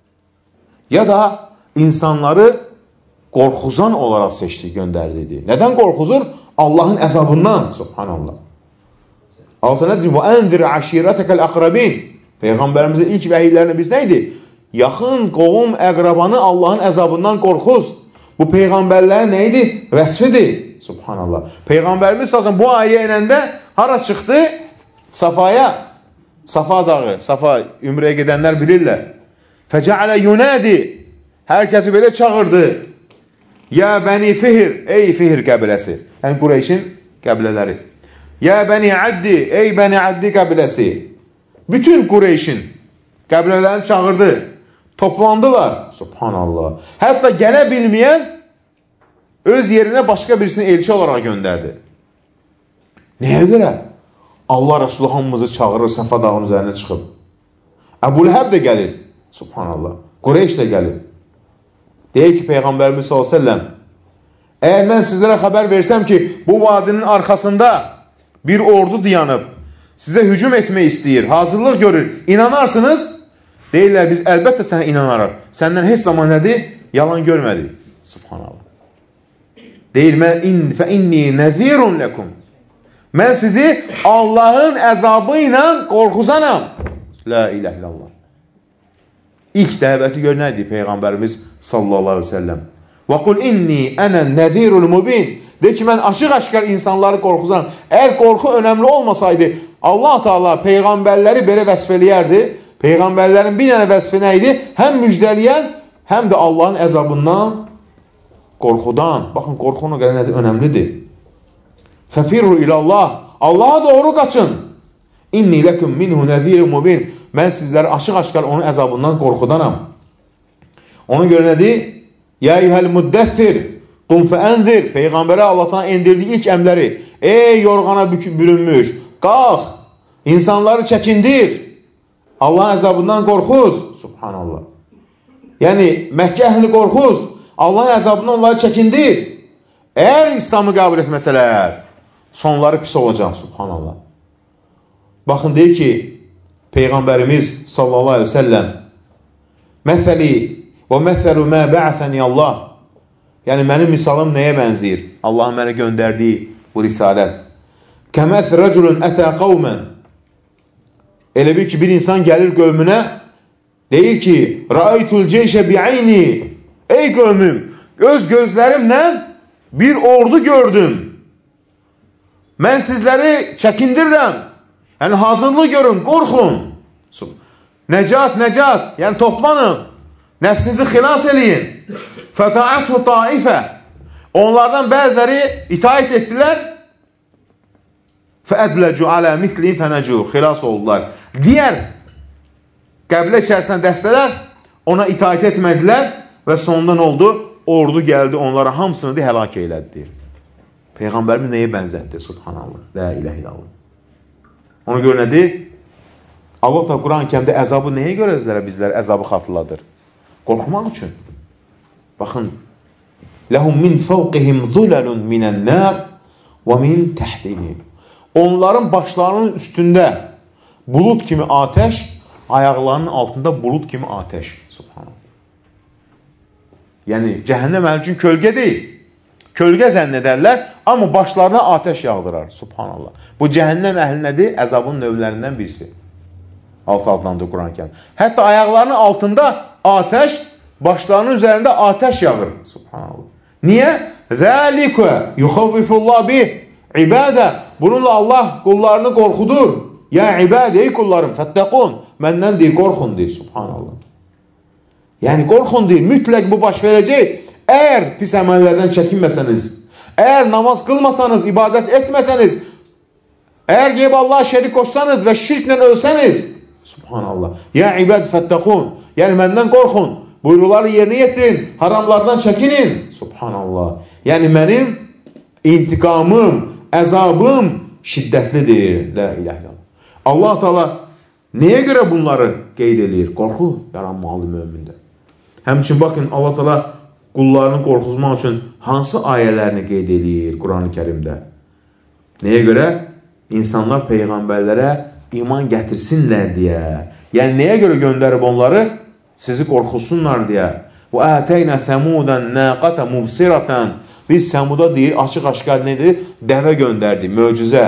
Speaker 1: ya da insanları qorxuzan olaraq seçdi, göndərdi. Nədən qorxuzur? Allahın əzabından. Subhanallah. Altı nədir? وَاَنْذِرْ عَشِيرَتَكَ الْأَقْرَبِينَ Peyğəmbərimizin ilk vəhiylərini biz nə idi? Yaxın qovum əqrabanı Allahın əzabından qorxuz. Bu Peyğəmbərlərin nə idi? Vəsfidir. Subhanallah. Peyğəmbərimiz sazın bu ayə inəndə hara çıxdı? Safaya. Safa dağı. Safa ümrəyə gedənlər bilirlər. Fəcəalə yunədi. Hər kəsi belə çağırdı. Ya bəni Fihir. Ey Fihir qəbiləsi. Yəni Qureyşin qəbilələri. Ya bəni Addi. Ey bəni Addi qəbiləsi. Bütün Qureyşin qəbilələrini çağırdı. Toplandılar. Subhanallah. Hətta gələ bilməyən öz yerinə başqa birisini elçi olaraq göndərdi. Nəyə görə? Allah Resulü hamımızı çağırır, Səfa dağının üzərinə çıxıb. Əbu Ləhəb də gəlir. Subhanallah. Qureyş də gəlir. Deyir ki, Peyğəmbərimiz sallallahu əleyhi və səlləm, əgər mən sizlərə xəbər versəm ki, bu vadinin arxasında bir ordu dayanıb, sizə hücum etmək istəyir, hazırlıq görür, inanarsınız, deyirlər, biz əlbəttə sənə inanarıq. Səndən heç zaman nədir? Yalan görmədik. Subhanallah. Deyir, mən fə inni nəzirun ləkum. Mən sizi Allahın əzabı ilə qorxuzanam. La iləh illallah. İlk dəvəti gör nədir Peyğəmbərimiz sallallahu aleyhi ve səlləm. Və qul inni ənə nəzirul mubin. Deyir ki, mən aşıq-aşkar insanları qorxuzanam. Əgər qorxu önəmli olmasaydı, Allah Teala Peyğəmbərləri belə vəsf eləyərdi. Peyğəmbərlərin bir dənə vəsfi nə idi? Həm müjdələyən, həm də Allahın əzabından, qorxudan. Baxın, qorxu ona görə nədir? Önəmlidir. Fəfirru ilallah. Allaha doğru qaçın. İnni ləkum minhu nəzirun mubin. Mən sizləri aşıq-aşkar onun əzabından qorxudanam. Ona görə nədir? Ya eyyuhəl muddəffir. Qum fəənzir. Peyğəmbərə Allahdan endirdiyi ilk əmləri. Ey yorğana bürünmüş. Qalx. İnsanları çəkindir. Allahın əzabından qorxuz. Subhanallah. Yəni, Məkkə əhli qorxuz. Allahın əzabından onları çəkindir. Əgər İslamı qəbul etməsələr, sonları pis olacaq. Subhanallah. Baxın, deyir ki, Peyğəmbərimiz sallallahu aleyhi ve səlləm Məsəli və məsəlu mə bə'səni Allah. Yəni, mənim misalım nəyə bənziyir? Allahın mənə göndərdiyi bu risalət. Kəməs rəculun ətə qavmən. Elə bir ki, bir insan gəlir qövmünə, deyir ki, Rəaytul ceyşə bi'ayni. Ey qövmüm, öz gözlərimlə bir ordu gördüm. Mən sizləri çəkindirirəm. Yəni, hazırlıq görün, qorxun. Nəcat, nəcat, yəni toplanın. Nəfsinizi xilas eləyin. Fəta'athu taifə. Onlardan bəziləri itaət etdilər. Fəədləcu alə mitliyim fənəcu. Xilas oldular. Digər qəbilə içərisində dəstələr ona itaət etmədilər və sonunda nə oldu? Ordu gəldi, onlara hamısını da həlak elədi. Peyğəmbərimiz nəyə bənzətdi? Subhanallah. La iləh illallah. Ona görə nədir? Allah da Quran-ı Kərimdə əzabı nəyə görə bizlərə əzabı xatırladır? Qorxmaq üçün. Baxın. Ləhum min fəvqihim zuləlun minən-nər və min təhdihim. Onların başlarının üstündə bulut kimi atəş, ayaqlarının altında bulut kimi atəş. Subhanallah. Yəni, cəhənnəm əhli üçün kölgə deyil. Kölgə zənn edərlər, amma başlarına atəş yağdırar. Subhanallah. Bu cəhənnəm əhli nədir? Əzabın növlərindən birisi. Altı adlandır Quran-ı Kərim. Hətta ayaqlarının altında atəş başlarının üzərində atəş yağır. Subhanallah. Niyə? Zəlikə yuxavvifullah bih ibadə. Bununla Allah qullarını qorxudur. Ya ibadə, ey qullarım, fəttəqun. Məndən deyir, qorxun deyir. Subhanallah. Yəni qorxun deyir, mütləq bu baş verəcək. Əgər pis əməllərdən çəkinməsəniz, əgər namaz qılmasanız, ibadət etməsəniz, əgər qeyb Allah şərik qoşsanız və şirklə ölsəniz, subhanallah, ya ibad fəttəqun, yəni məndən qorxun, buyruları yerinə yetirin, haramlardan çəkinin, subhanallah, yəni mənim intiqamım, əzabım şiddətlidir, la ilahe illallah. Allah Teala nəyə görə bunları qeyd edir? Qorxu yaranmalı mömində. Həmçin baxın, Allah Teala qullarını qorxuzmaq üçün hansı ayələrini qeyd edir Quran-ı Kərimdə? Nəyə görə? İnsanlar peyğəmbərlərə iman gətirsinlər deyə. Yəni, nəyə görə göndərib onları? Sizi qorxusunlar deyə. Və ətəynə səmudən nəqətə mubsirətən. Biz Səmuda deyir, açıq-aşkar nedir? Dəvə göndərdik, möcüzə.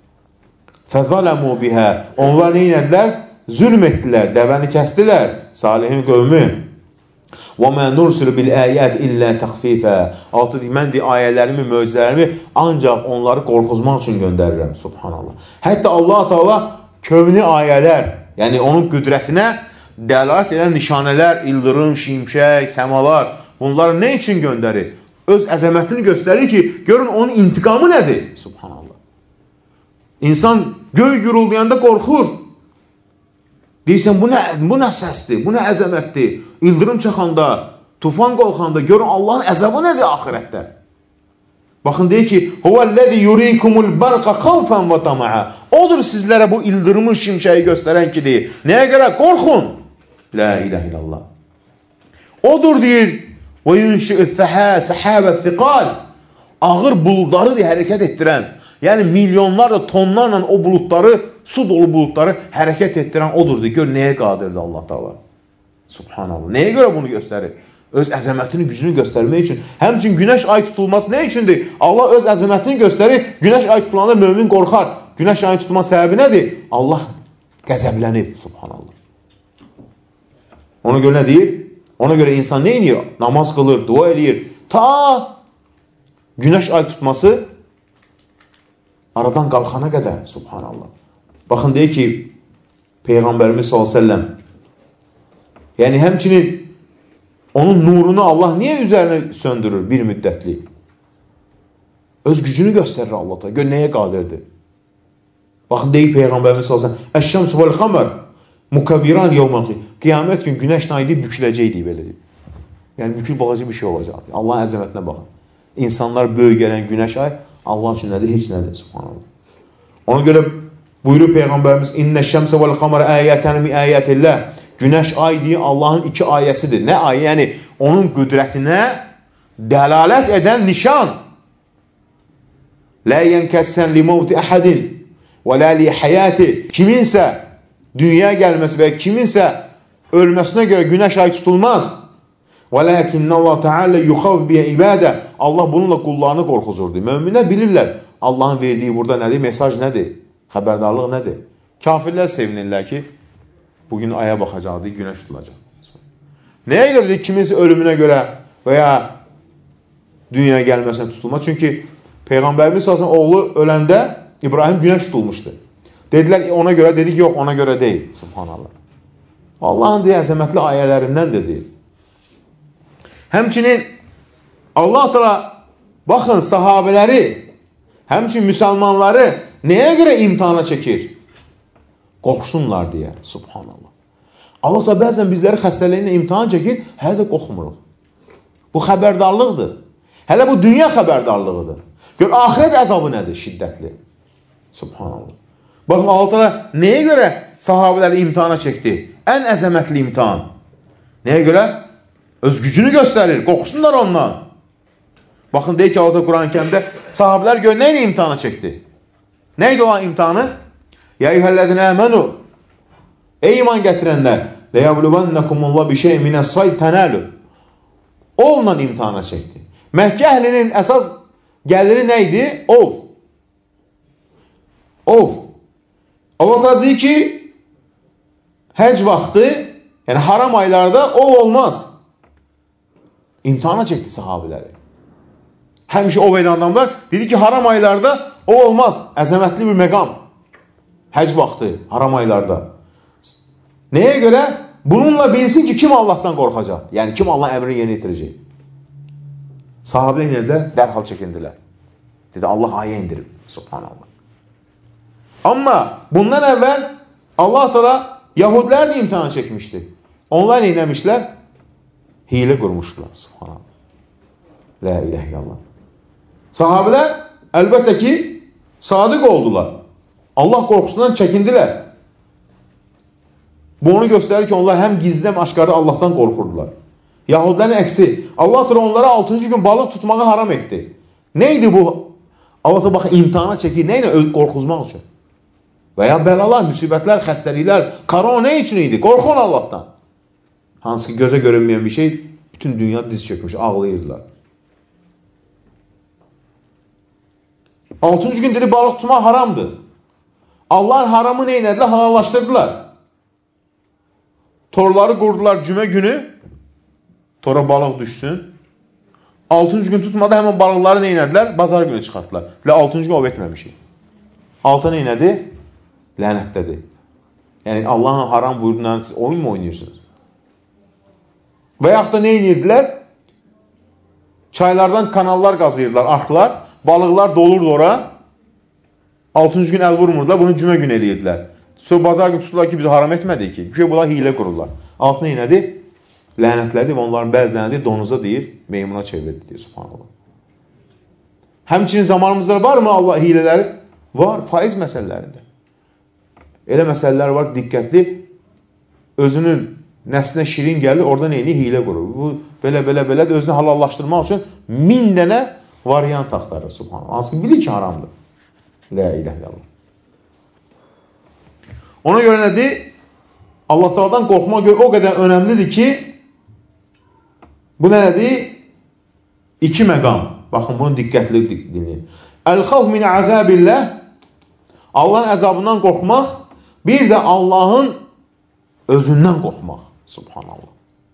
Speaker 1: Fəzələmu bihə. Onlar neynədilər? Zülm etdilər, dəvəni kəstdilər. Salihin qövmü. وَمَا نُرْسِلُ بِالْآيَاتِ إِلَّا تَخْفِيفًا. Altı deyir, mən deyir, ayələrimi, möcüzələrimi ancaq onları qorxuzmaq üçün göndərirəm. Subhanallah. Hətta Allah Teala kövni ayələr, yəni onun qüdrətinə dəlalət edən nişanələr, ildırım, şimşək, səmalar, bunları nə üçün göndərir? Öz əzəmətini göstərir ki, görün onun intiqamı nədir? Subhanallah. İnsan göy gürüldəyəndə qorxur. Deyirsən, bu nə, bu nə səsdir, bu nə əzəmətdir? İldırım çaxanda, tufan qolxanda, görün Allahın əzabı nədir axirətdə? Baxın, deyir ki, Huvəl-ləzi yurikumul barqa xavfən və tama'a. Odur sizlərə bu ildırımın şimşəyi göstərən ki, deyir. Nəyə görə? Qorxun. La ilahe illallah. Odur, deyir, və yunşi'ü-thəhə səhəbə-thiqal. Ağır buludları deyir, hərəkət etdirən. Yəni, milyonlarla, tonlarla o bulutları, su dolu bulutları hərəkət etdirən odur. Gör, nəyə qadirdir Allah Teala? Subhanallah. Nəyə görə bunu göstərir? Öz əzəmətini, gücünü göstərmək üçün. Həmçin günəş ay tutulması nə üçündür? Allah öz əzəmətini göstərir. Günəş ay tutulanda mömin qorxar. Günəş ayın tutulma səbəbi nədir? Allah qəzəblənib. Subhanallah. Ona görə nə deyir? Ona görə insan nə edir? Namaz qılır, dua edir. Ta günəş ay tutması aradan qalxana qədər. Subhanallah. Baxın, deyir ki, Peyğəmbərimiz sallallahu əleyhi və səlləm, yəni həmçinin onun nurunu Allah niyə üzərinə söndürür bir müddətli? Öz gücünü göstərir Allah da. Gör, nəyə qadirdir? Baxın, deyir Peyğəmbərimiz sallallahu əleyhi və səlləm, Əş-şəmsu vəl-xəmər mukavviran yevməl-qiyamə. Qiyamət gün günəşlə ayı büküləcəkdir, belə deyir. Yəni, bükül balaca bir şey olacaq. Allahın əzəmətinə baxın. İnsanlar böyük gələn günəş ay Allah üçün nədir? Heç nədir. Subhanallah. Ona görə buyurur Peyğəmbərimiz, İnnəş-şəmsə vəl-xəmər əyətən mi əyətilləh. Günəş ay deyir, Allahın iki ayəsidir. Nə ayı? Yəni, onun qüdrətinə dəlalət edən nişan. Lə yənkəssən li mevti əhədin və lə li həyəti. Kiminsə dünyaya gəlməsi və kiminsə ölməsinə görə günəş ay tutulmaz. Və ləkinnə Allah Teala yuxav biyə ibadə. Allah bununla qullarını qorxuzurdur. Möminlər bilirlər Allahın verdiyi burada nədir? Mesaj nədir? Xəbərdarlıq nədir? Kafirlər sevinirlər ki, bugün aya baxacaqdır, günəş tutulacaq. Nəyə görə? Kiminsə ölümünə görə və ya dünyaya gəlməsinə tutulmaz. Çünki Peyğəmbərimiz sallallahu əleyhi və səlləm oğlu öləndə İbrahim günəş tutulmuşdu. Dedilər, ona görə, dedik, yox, ona görə deyil. Subhanallah. Allahın deyə əzəmətli ayələrindəndir deyil. Həmçinin Allah Teala, baxın, sahabələri, həmçinin müsəlmanları nəyə görə imtihana çəkir? Qorxsunlar deyə. Subhanallah. Allah Teala bəzən bizləri xəstəliyinə imtihan çəkir, hələ də qorxmuruq. Bu xəbərdarlıqdır. Hələ bu dünya xəbərdarlığıdır. Gör, axirət əzabı nədir? Şiddətli. Subhanallah. Baxın, Allah Teala nəyə görə sahabələri imtihana çəkdi? Ən əzəmətli imtihan. Nəyə görə? Öz gücünü göstərir, qorxsunlar ondan. Baxın, deyək ki, Allah Quran-ı Kərimdə sahabələr gör, nə ilə imtihana çəkdi? Nə idi olan imtihanı? Ya eyyuhəllədinə əmənu. Ey iman gətirənlər, ləyəvlüvənəkumullah bir şey minə say tənəlu. O ondan imtihana çəkdi. Məkkə əhlinin əsas gəliri nə idi? Ov. Ov. Allah da deyir ki, həc vaxtı, yəni haram aylarda ov olmaz. İmtihana çəkdi sahabiləri. Həmişə o edən adamlar dedi ki, haram aylarda o olmaz. Əzəmətli bir məqam. Həc vaxtı, haram aylarda. Nəyə görə? Bununla bilsin ki, kim Allahdan qorxacaq? Yəni, kim Allah əmrini yerinə yetirəcək? Sahabilər inədilər, dərhal çəkindilər. Dedi, Allah ayə indirib. Subhanallah. Amma bundan əvvəl Allah Teala Yahudilər də imtihan çəkmişdi. Onlar neynəmişlər? Hiylə qurmuşdular. Subhanallah. La ilahe illallah. Sahabilər əlbəttə ki, sadiq oldular. Allah qorxusundan çəkindilər. Bu onu göstərir ki, onlar həm gizləm aşkarda Allahdan qorxurdular. Yahudilərin əksi. Allah Teala onlara altıncı gün balıq tutmağı haram etdi. Neydi bu? Allah Teala baxın, imtihana çəkir. Nə ilə? Qorxuzmaq üçün. Və ya bəlalar, müsibətlər, xəstəliklər, korona nə üçün idi? Qorxun Allahdan. Hansı ki, gözə görünməyən bir şey, bütün dünya diz çökmüş, ağlayırdılar. Altıncı gün dedi, balıq tutmaq haramdır. Allahın haramı neynədilər? Halallaşdırdılar. Torları qurdular cümə günü, tora balıq düşsün. Altıncı gün tutmadı, həmən balıqları neynədilər? Bazar günü çıxartdılar. Dilə, altıncı gün ov etməmişik. Altı neynədi? Lənətdədir. Yəni, Allahın haram buyurduğundan siz oyun mu oynuyorsunuz? Və yaxud da nə edirdilər? Çaylardan kanallar qazıyırdılar, arxlar. Balıqlar dolurdu ora. Altıncı gün əl vurmurdular, bunu cümə gün eləyirdilər. Sonra bazar gün tutdular ki, bizi haram etmədik ki. Çünki bunlar hilə qururlar. Altına inədi, lənətlədi və onların bəzilənədi donuza deyir, meymuna çevirdi deyir, subhanallah. Həmçinin zamanımızda var mı Allah hilələri? Var, faiz məsələlərində. Elə məsələlər var, diqqətli. Özünün nəfsinə şirin gəlir, orada neyini hilə qurur. Bu, belə, belə, belə də özünü halallaşdırmaq üçün min dənə variant axtarır, subhanallah. Hansı ki, bilir ki, haramdır. La ilahe illallah. Ona görə nədir? Allah Taala'dan qorxmaq görə o qədər önəmlidir ki, bu nədir? İki məqam. Baxın, bunu diqqətli dinləyin. Əl-xavf min əzəbilləh, Allahın əzabından qorxmaq, bir də Allahın özündən qorxmaq. Subhanallah.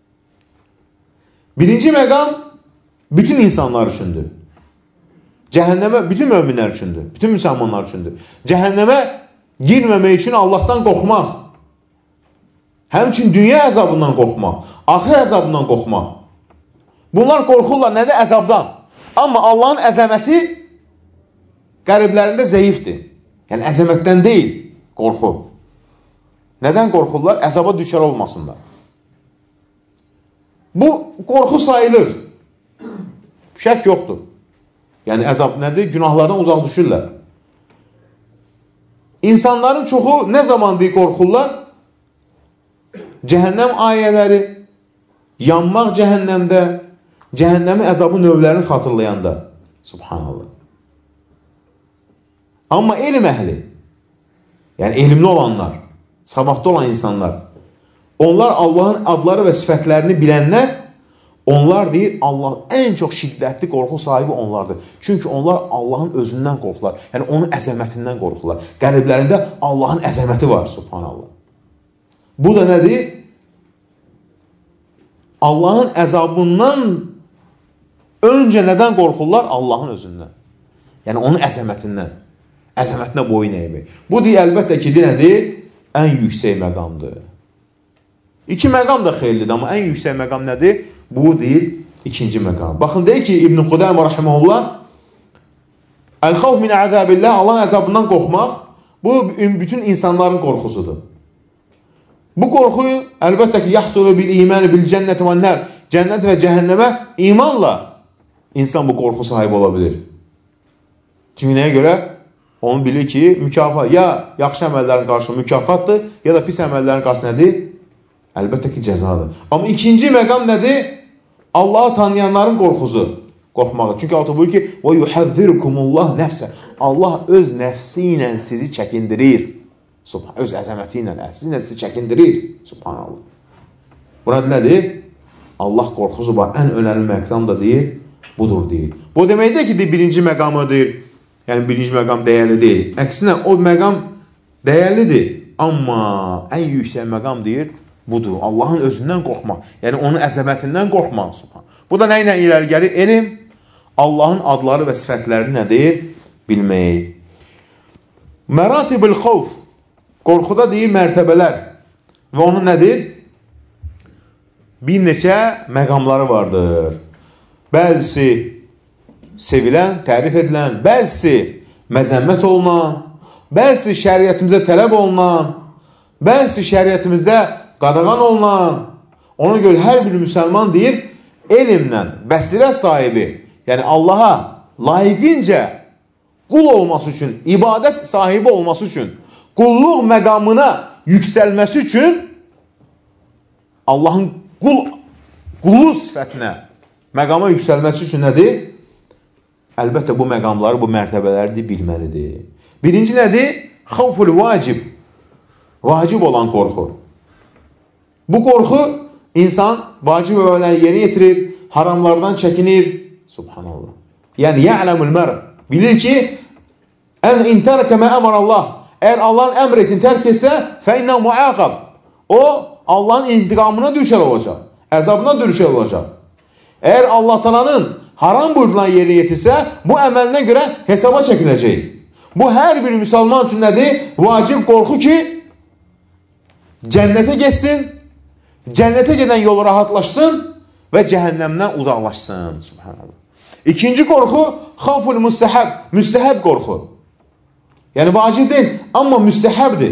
Speaker 1: Birinci məqam bütün insanlar üçündür. Cəhənnəmə, bütün möminlər üçündür. Bütün müsəlmanlar üçündür. Cəhənnəmə girməmək üçün Allahdan qorxmaq. Həmçin dünya əzabından qorxmaq. Axirət əzabından qorxmaq. Bunlar qorxurlar nədə? Əzabdan. Amma Allahın əzəməti qəriblərində zəifdir. Yəni əzəmətdən deyil qorxu. Nədən qorxurlar? Əzaba düşər olmasınlar. Bu qorxu sayılır. Şək yoxdur. Yəni əzab nədir? Günahlardan uzaq düşürlər. İnsanların çoxu nə zaman deyil qorxurlar? Cəhənnəm ayələri, yanmaq cəhənnəmdə, cəhənnəmin əzabı növlərini xatırlayanda. Subhanallah. Amma elm əhli, yəni elmli olanlar, savadlı olan insanlar, onlar Allahın adları və sifətlərini bilənlər, onlar deyir, Allah ən çox şiddətli qorxu sahibi onlardır. Çünki onlar Allahın özündən qorxular. Yəni, onun əzəmətindən qorxular. Qəlblərində Allahın əzəməti var, subhanallah. Bu da nədir? Allahın əzabından öncə nədən qorxurlar? Allahın özündən. Yəni, onun əzəmətindən. Əzəmətinə boyun əymək. Bu deyil, əlbəttə ki, nədir? Ən yüksək məqamdır. İki məqam da xeyirlidir, amma ən yüksək məqam nədir? Bu deyil, ikinci məqam. Baxın, deyir ki, İbn-i Qudəmə rəhməhullah, Əl-xavf min əzəbilləh, Allahın əzabından qorxmaq, bu bütün insanların qorxusudur. Bu qorxuyu, əlbəttə ki, yahsulu bil iməni bil cənnəti və nər, cənnət və cəhənnəmə imanla insan bu qorxu sahibi ola bilir. Çünki nəyə görə? Onu bilir ki, mükafat, ya yaxşı əməllərin qarşılığı mükafatdır, ya da pis əməllərin qarşılığı nədir? Əlbəttə ki, cəzadır. Amma ikinci məqam nədir? Allahı tanıyanların qorxusu, qorxmağı. Çünki altı buyur ki, وَيُحَذِّرُكُمُ اللّٰهِ نَفْسَ Allah öz nəfsi ilə sizi çəkindirir. Öz əzəməti ilə, sizi sizi çəkindirir. Subhanallah. Buna nədir? Allah qorxusu var. Ən önəmli məqam da deyir, budur deyir. Bu deməkdir ki, birinci məqamıdır. Yəni, birinci məqam dəyərli deyil. Əksinə, o məqam dəyərlidir. Amma ən yüksək məqam deyir, budur. Allahın özündən qorxmaq. Yəni, onun əzəmətindən qorxmaq. Bu da nə ilə irəli gəlir? Elm, Allahın adları və sifətləri nədir? Bilmək. Məratibül xovf, qorxuda deyir mərtəbələr və onun nədir? Bir neçə məqamları vardır. Bəzisi sevilən, tərif edilən, bəzisi məzəmmət olunan, bəzisi şəriətimizdə tələb olunan, bəzisi şəriətimizdə qadağan olunan. Ona görə hər bir müsəlman deyir, elmlə bəsirət sahibi, yəni Allaha layiqincə qul olması üçün, ibadət sahibi olması üçün, qulluq məqamına yüksəlməsi üçün, Allahın qul, qulu sifətinə məqama yüksəlməsi üçün nədir? Əlbəttə bu məqamları, bu mərtəbələri bilməlidir. Birinci nədir? Xavful vacib. Vacib olan qorxu. Bu qorxu insan vacib əməlləri yerinə yetirir, haramlardan çəkinir. Subhanallah. Yəni ya'lamul mar. Bilir ki, ən intərəkə mə əmər Allah. Əgər Allahın əmr etini tərk etsə, fə innə muaqab. O, Allahın intiqamına düşər olacaq. Əzabına düşər olacaq. Əgər Allah Taala'nın haram buyurulan yerinə yetirsə, bu əməlinə görə hesaba çəkiləcək. Bu hər bir müsəlman üçün nədir? Vacib qorxu ki, cənnətə getsin, cənnətə gedən yolu rahatlaşsın və cəhənnəmdən uzaqlaşsın. Subhanallah. İkinci qorxu, xavful müstəhəb, müstəhəb qorxu. Yəni vacib deyil, amma müstəhəbdir.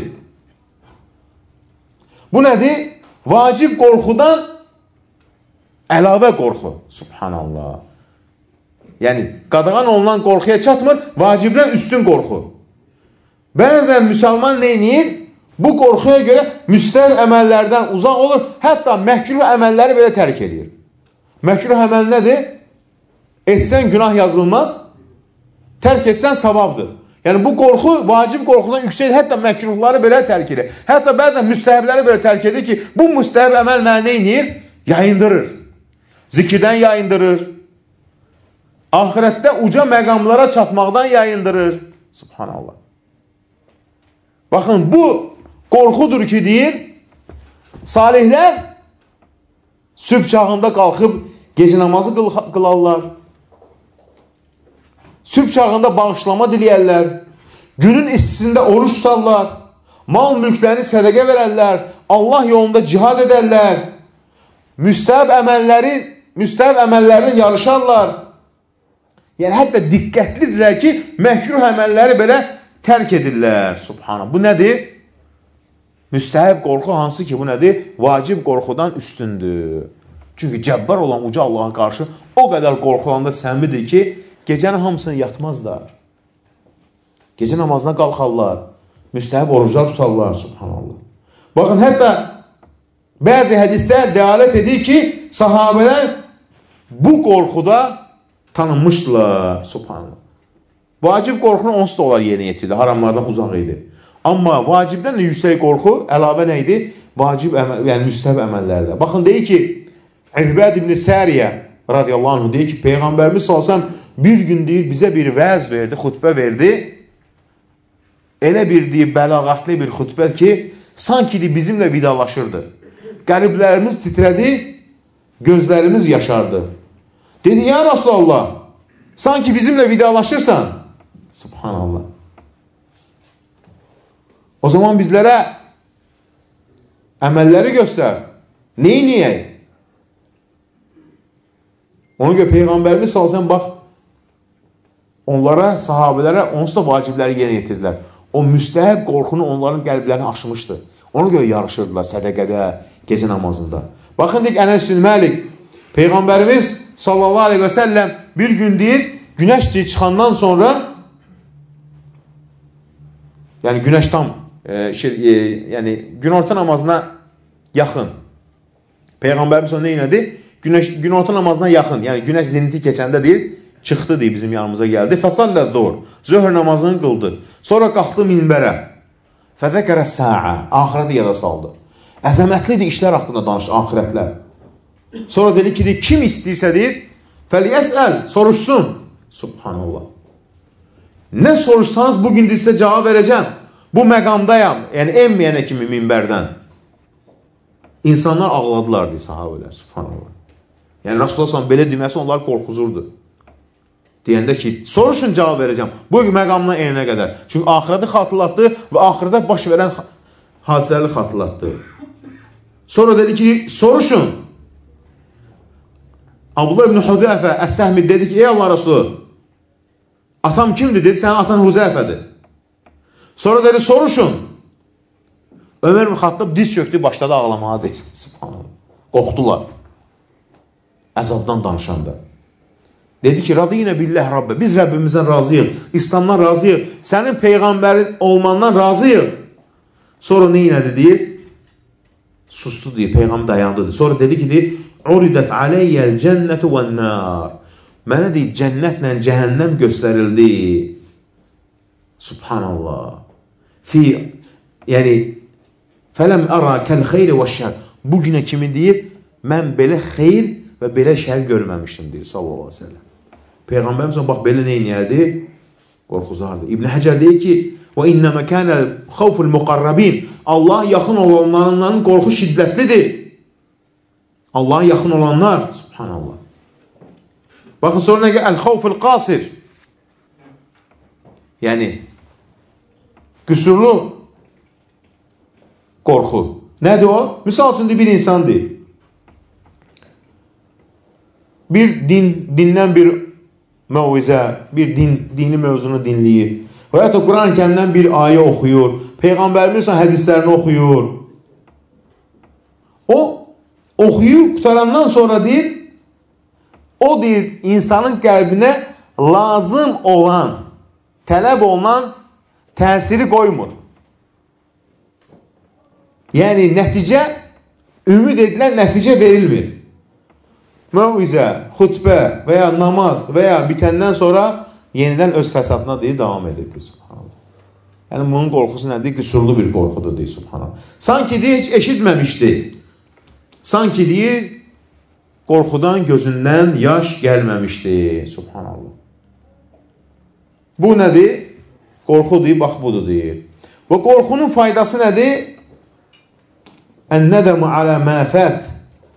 Speaker 1: Bu nədir? Vacib qorxudan əlavə qorxu. Subhanallah. Yəni, qadağan olunan qorxuya çatmır, vacibdən üstün qorxu. Bəzən müsəlman neyniyir? Bu qorxuya görə müstəhəb əməllərdən uzaq olur, hətta məkruh əməlləri belə tərk edir. Məkruh əməl nədir? Etsən günah yazılmaz, tərk etsən savabdır. Yəni, bu qorxu vacib qorxudan yüksək, hətta məkruhları belə tərk edir. Hətta bəzən müstəhəbləri belə tərk edir ki, bu müstəhəb əməl mənə neyniyir? Yayındırır. Zikirdən yayındırır. Ahirətdə uca məqamlara çatmaqdan yayındırır. Subhanallah. Baxın, bu qorxudur ki, deyir, salihlər sübh çağında qalxıb gecə namazı qılarlar. Sübh çağında bağışlama diləyərlər. Günün istisində oruç tutarlar. Mal mülklərini sədəqə verərlər. Allah yolunda cihad edərlər. Müstəhəb əməlləri, müstəhəb əməllərdən yarışarlar. Yəni, hətta diqqətlidirlər ki, məkruh əməlləri belə tərk edirlər. Subhanallah. Bu nədir? Müstəhəb qorxu hansı ki, bu nədir? Vacib qorxudan üstündür. Çünki cəbbar olan uca Allaha qarşı o qədər qorxulanda səmidir ki, gecənin hamısını yatmazlar. Gecə namazına qalxarlar. Müstəhəb oruclar tutarlar. Subhanallah. Baxın, hətta bəzi hədislər dəalət edir ki, sahabələr bu qorxuda tanınmışdılar. Subhanallah. Vacib qorxunu onsuz da onlar yerinə yetirdi. Haramlardan uzaq idi. Amma vacibdən də yüksək qorxu əlavə nə idi? Vacib, əməl, yəni müstəhəb əməllərdə. Baxın, deyir ki, İbad ibn Səriyə radiyallahu anh deyir ki, Peyğəmbərimiz salsam bir gün deyir, bizə bir vəz verdi, xutbə verdi. Elə bir deyir, bəlağətli bir xutbə ki, sanki deyir, bizimlə vidalaşırdı. Qəlblərimiz titrədi, gözlərimiz yaşardı. Dedi, ya Rasulallah, sanki bizimlə vidalaşırsan. Subhanallah. O zaman bizlərə əməlləri göstər. Neyi niyək? Ona görə Peyğəmbərimiz salsan, bax, onlara, sahabələrə onsuz da vacibləri yerinə yetirdilər. O müstəhəb qorxunu onların qəlblərini aşmışdı. Ona görə yarışırdılar sədəqədə, gecə namazında. Baxın, deyik, Ənəs bin Məlik, Peyğəmbərimiz sallallahu aleyhi və səlləm bir gün deyir, günəş çıxandan sonra, yəni günəş tam, e, şey, e, yəni günorta namazına yaxın. Peyğəmbərimiz o neynədir? Günəş, günorta namazına yaxın, yəni günəş zeniti keçəndə deyir, çıxdı deyir, bizim yanımıza gəldi. Fəsallə zor, zöhr namazını qıldı. Sonra qalxdı minbərə. Fəzəkərə səə, ahirəti yada saldı. Əzəmətlidir işlər haqqında danışdı, ahirətlər. Sonra dedi ki, deyir, kim istəyirsə deyir, fəliyəsəl, soruşsun. Subhanallah. Nə soruşsanız bugün sizə cavab verəcəm. Bu məqamdayam, yəni emməyənə kimi minbərdən. İnsanlar ağladılar deyir, sahabələr. Subhanallah. Yəni Rasulullah belə deməsi onlar qorxuzurdu. Deyəndə ki, soruşun, cavab verəcəm. Bu məqamdan elinə qədər. Çünki axirəti xatırlatdı və axirədə baş verən hadisələri xatırlatdı. Sonra dedi ki, soruşun. Abdullah ibn Huzeyfə Əs-Səhmi dedi ki, ey Allah Rasulü, atam kimdir? Dedi, sənin atan Huzeyfədir. Sonra dedi, soruşun. Ömər ibn Xattab diz çöktü, başladı ağlamağa deyir. Subhanallah. Qorxdular. Əzabdan danışanda. Dedi ki, radiyinə billəh Rabbə, biz Rəbbimizdən razıyıq, İslamdan razıyıq, sənin Peyğəmbərin olmandan razıyıq. Sonra neynədir deyir? Sustu deyir, Peyğəmbər dayandı. Sonra dedi ki, deyir, uridət aleyyəl cənnətu və nər. Mənə deyir, cənnətlə cəhənnəm göstərildi. Subhanallah. Fi, yəni, fələm əra kəl xeyri və şər. Bugünə kimi deyir, mən belə xeyr və belə şər görməmişdim, deyir, sallallahu aleyhi ve sellem. Peyğəmbərimiz bax, belə neynəyərdi? Qorxuzardı. İbn Həcər deyir ki, və innəmə kənəl xavful müqarrabin. Allah yaxın olanlarından qorxu şiddətlidir. Allah'a yaxın olanlar, subhanallah. Baxın, sonra nə gəl, əl-xavful qasir. Yəni, qüsurlu qorxu. Nədir o? Misal üçün bir insan deyil. Bir din, dindən bir məvizə, bir din, dini mövzunu dinləyir. Və ya da Quran-ı Kərimdən bir ayə oxuyur. Peyğəmbərimizin hədislərini oxuyur. O, oxuyub, qutarandan sonra deyir, o deyir, insanın qəlbinə lazım olan, tələb olunan təsiri qoymur. Yəni, nəticə, ümid edilən nəticə verilmir. Məvizə, xütbə və ya namaz və ya bitəndən sonra yenidən öz fəsadına deyir, davam edir. Yəni, bunun qorxusu nədir? Qüsurlu bir qorxudur, deyir, subhanallah. Sanki deyir, heç eşitməmişdi. Sanki deyir, qorxudan gözündən yaş gəlməmişdi, subhanallah. Bu nədir? Qorxu deyir, bax, budur, deyir. Və qorxunun faydası nədir? Ən-nədəmu alə məfət.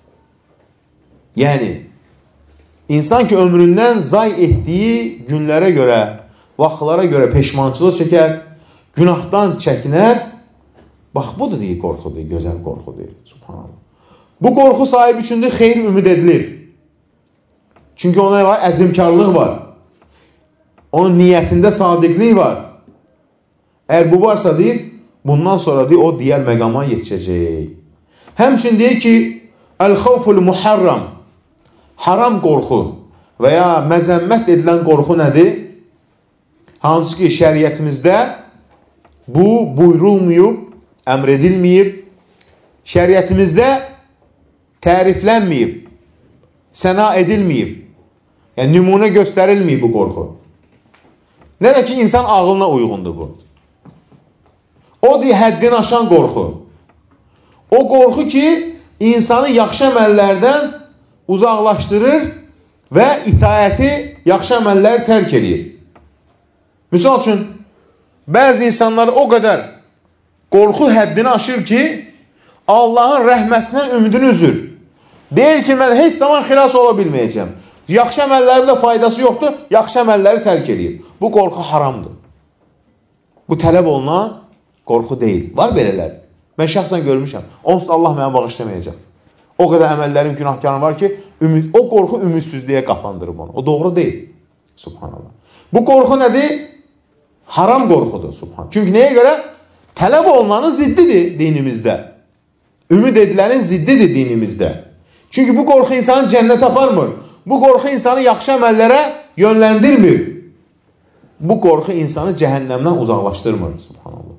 Speaker 1: Yəni, insan ki, ömründən zay etdiyi günlərə görə, vaxtlara görə peşmançılıq çəkər, günahdan çəkinər, bax, budur deyir, qorxu deyir, gözəl qorxu deyir, subhanallah. Bu qorxu sahibi üçün də xeyir ümid edilir. Çünki ona var, əzimkarlıq var. Onun niyyətində sadiqlik var. Əgər bu varsa deyir, bundan sonra deyir, o digər məqama yetişəcək. Həmçin deyir ki, əl-xavful muharram, haram qorxu və ya məzəmmət edilən qorxu nədir? Hansı ki, şəriətimizdə bu buyurulmuyub, əmr edilməyib, şəriətimizdə təriflənməyib, səna edilməyib, yəni nümunə göstərilməyib bu qorxu. Nə də ki, insan ağlına uyğundur bu. O deyir, həddini aşan qorxu. O qorxu ki, insanı yaxşı əməllərdən uzaqlaşdırır və itaəti yaxşı əməlləri tərk edir. Misal üçün, bəzi insanlar o qədər qorxu həddini aşır ki, Allahın rəhmətindən ümidini üzür. Deyir ki, mən heç zaman xilas ola bilməyəcəm. Yaxşı əməllərimdə faydası yoxdur, yaxşı əməlləri tərk edir. Bu qorxu haramdır. Bu tələb olunan qorxu deyil. Var belələr. Mən şəxsən görmüşəm. Onsuz Allah mənə bağışlamayacaq. O qədər əməllərim, günahkarım var ki, ümid, o qorxu ümidsizliyə qapandırır onu. O doğru deyil. Subhanallah. Bu qorxu nədir? Haram qorxudur. Subhanallah. Çünki nəyə görə? Tələb olunanın ziddidir dinimizdə. Ümid edilənin ziddidir dinimizdə. Çünki bu qorxu insanı cənnət aparmır. Bu qorxu insanı yaxşı əməllərə yönləndirmir. Bu qorxu insanı cəhənnəmdən uzaqlaşdırmır. Subhanallah.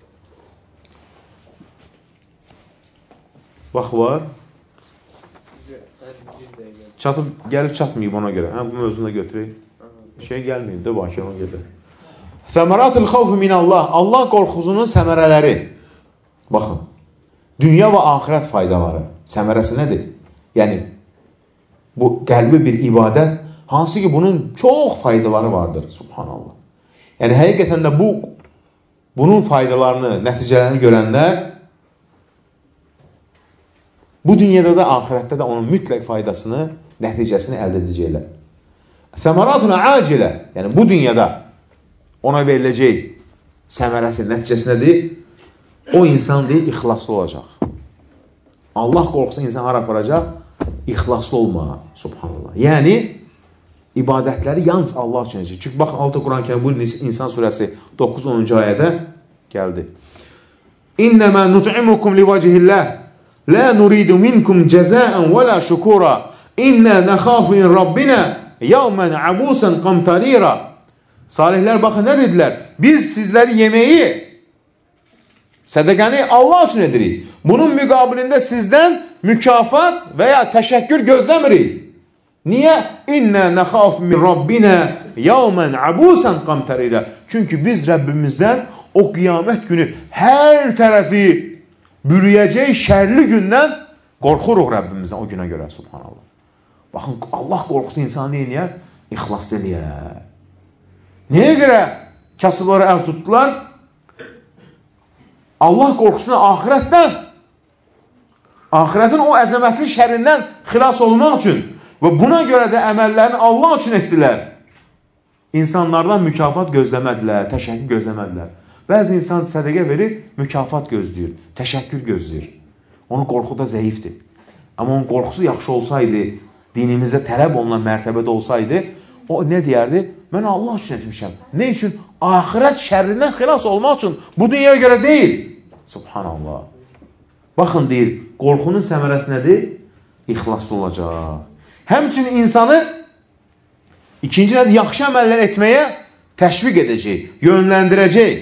Speaker 1: Bax var. Çatıb, gəlib çatmayıb ona görə. Hə, bu mövzunu da götürək. Şey gəlməyib də, bakir ona görə. Səmərətul xavfu minallah. Allah qorxusunun səmərələri. Baxın. Dünya və axirət faydaları. Səmərəsi nədir? Yəni, bu qəlbi bir ibadət, hansı ki, bunun çox faydaları vardır. Subhanallah. Yəni, həqiqətən də bu, bunun faydalarını, nəticələrini görənlər, bu dünyada da, axirətdə də onun mütləq faydasını nəticəsini əldə edəcəklər. Səməratun acilə, yəni bu dünyada ona veriləcək səmərəsi, nəticəsi nədir? O insan deyil, ixlaslı olacaq. Allah qorxusu insan hara aparacaq? İxlaslı olma, subhanallah. Yəni, ibadətləri yalnız Allah üçün edəcək. Çünki bax, altı Quran-ı bu İnsan surəsi doqquz onuncu ayədə gəldi. İnnəmə nut'imukum livacihillah, la nuridu minkum cəzəən və la şükura, innə nəxafin Rabbinə yavmən abusən qamtarira. Salihlər baxın, nə dedilər? Biz sizləri yeməyi, sədəqəni Allah üçün edirik. Bunun müqabilində sizdən mükafat və ya təşəkkür gözləmirik. Niyə? İnnə nəxaf min Rabbinə yavmən abusən qamtarira. Çünki biz Rəbbimizdən o qiyamət günü hər tərəfi bürüyəcək şərli gündən qorxuruq Rəbbimizdən o günə görə, subhanallah. Baxın, Allah qorxusu insanı nə eləyər? İxlas eləyər. Nəyə görə kasıblara əl tutdular? Allah qorxusuna axirətdən, axirətin o əzəmətli şərindən xilas olmaq üçün və buna görə də əməllərini Allah üçün etdilər. İnsanlardan mükafat gözləmədilər, təşəkkür gözləmədilər. Bəzi insan sədəqə verir, mükafat gözləyir, təşəkkür gözləyir. Onun qorxu da zəifdir. Amma onun qorxusu yaxşı olsaydı, dinimizdə tələb olunan mərtəbədə olsaydı, o nə deyərdi? Mən Allah üçün etmişəm. Nə üçün? Axirət şərrindən xilas olmaq üçün. Bu dünyaya görə deyil. Subhanallah. Baxın, deyil, qorxunun səmərəsi nədir? İxlaslı olacaq. Həmçinin insanı ikinci nədir? Yaxşı əməllər etməyə təşviq edəcək, yönləndirəcək.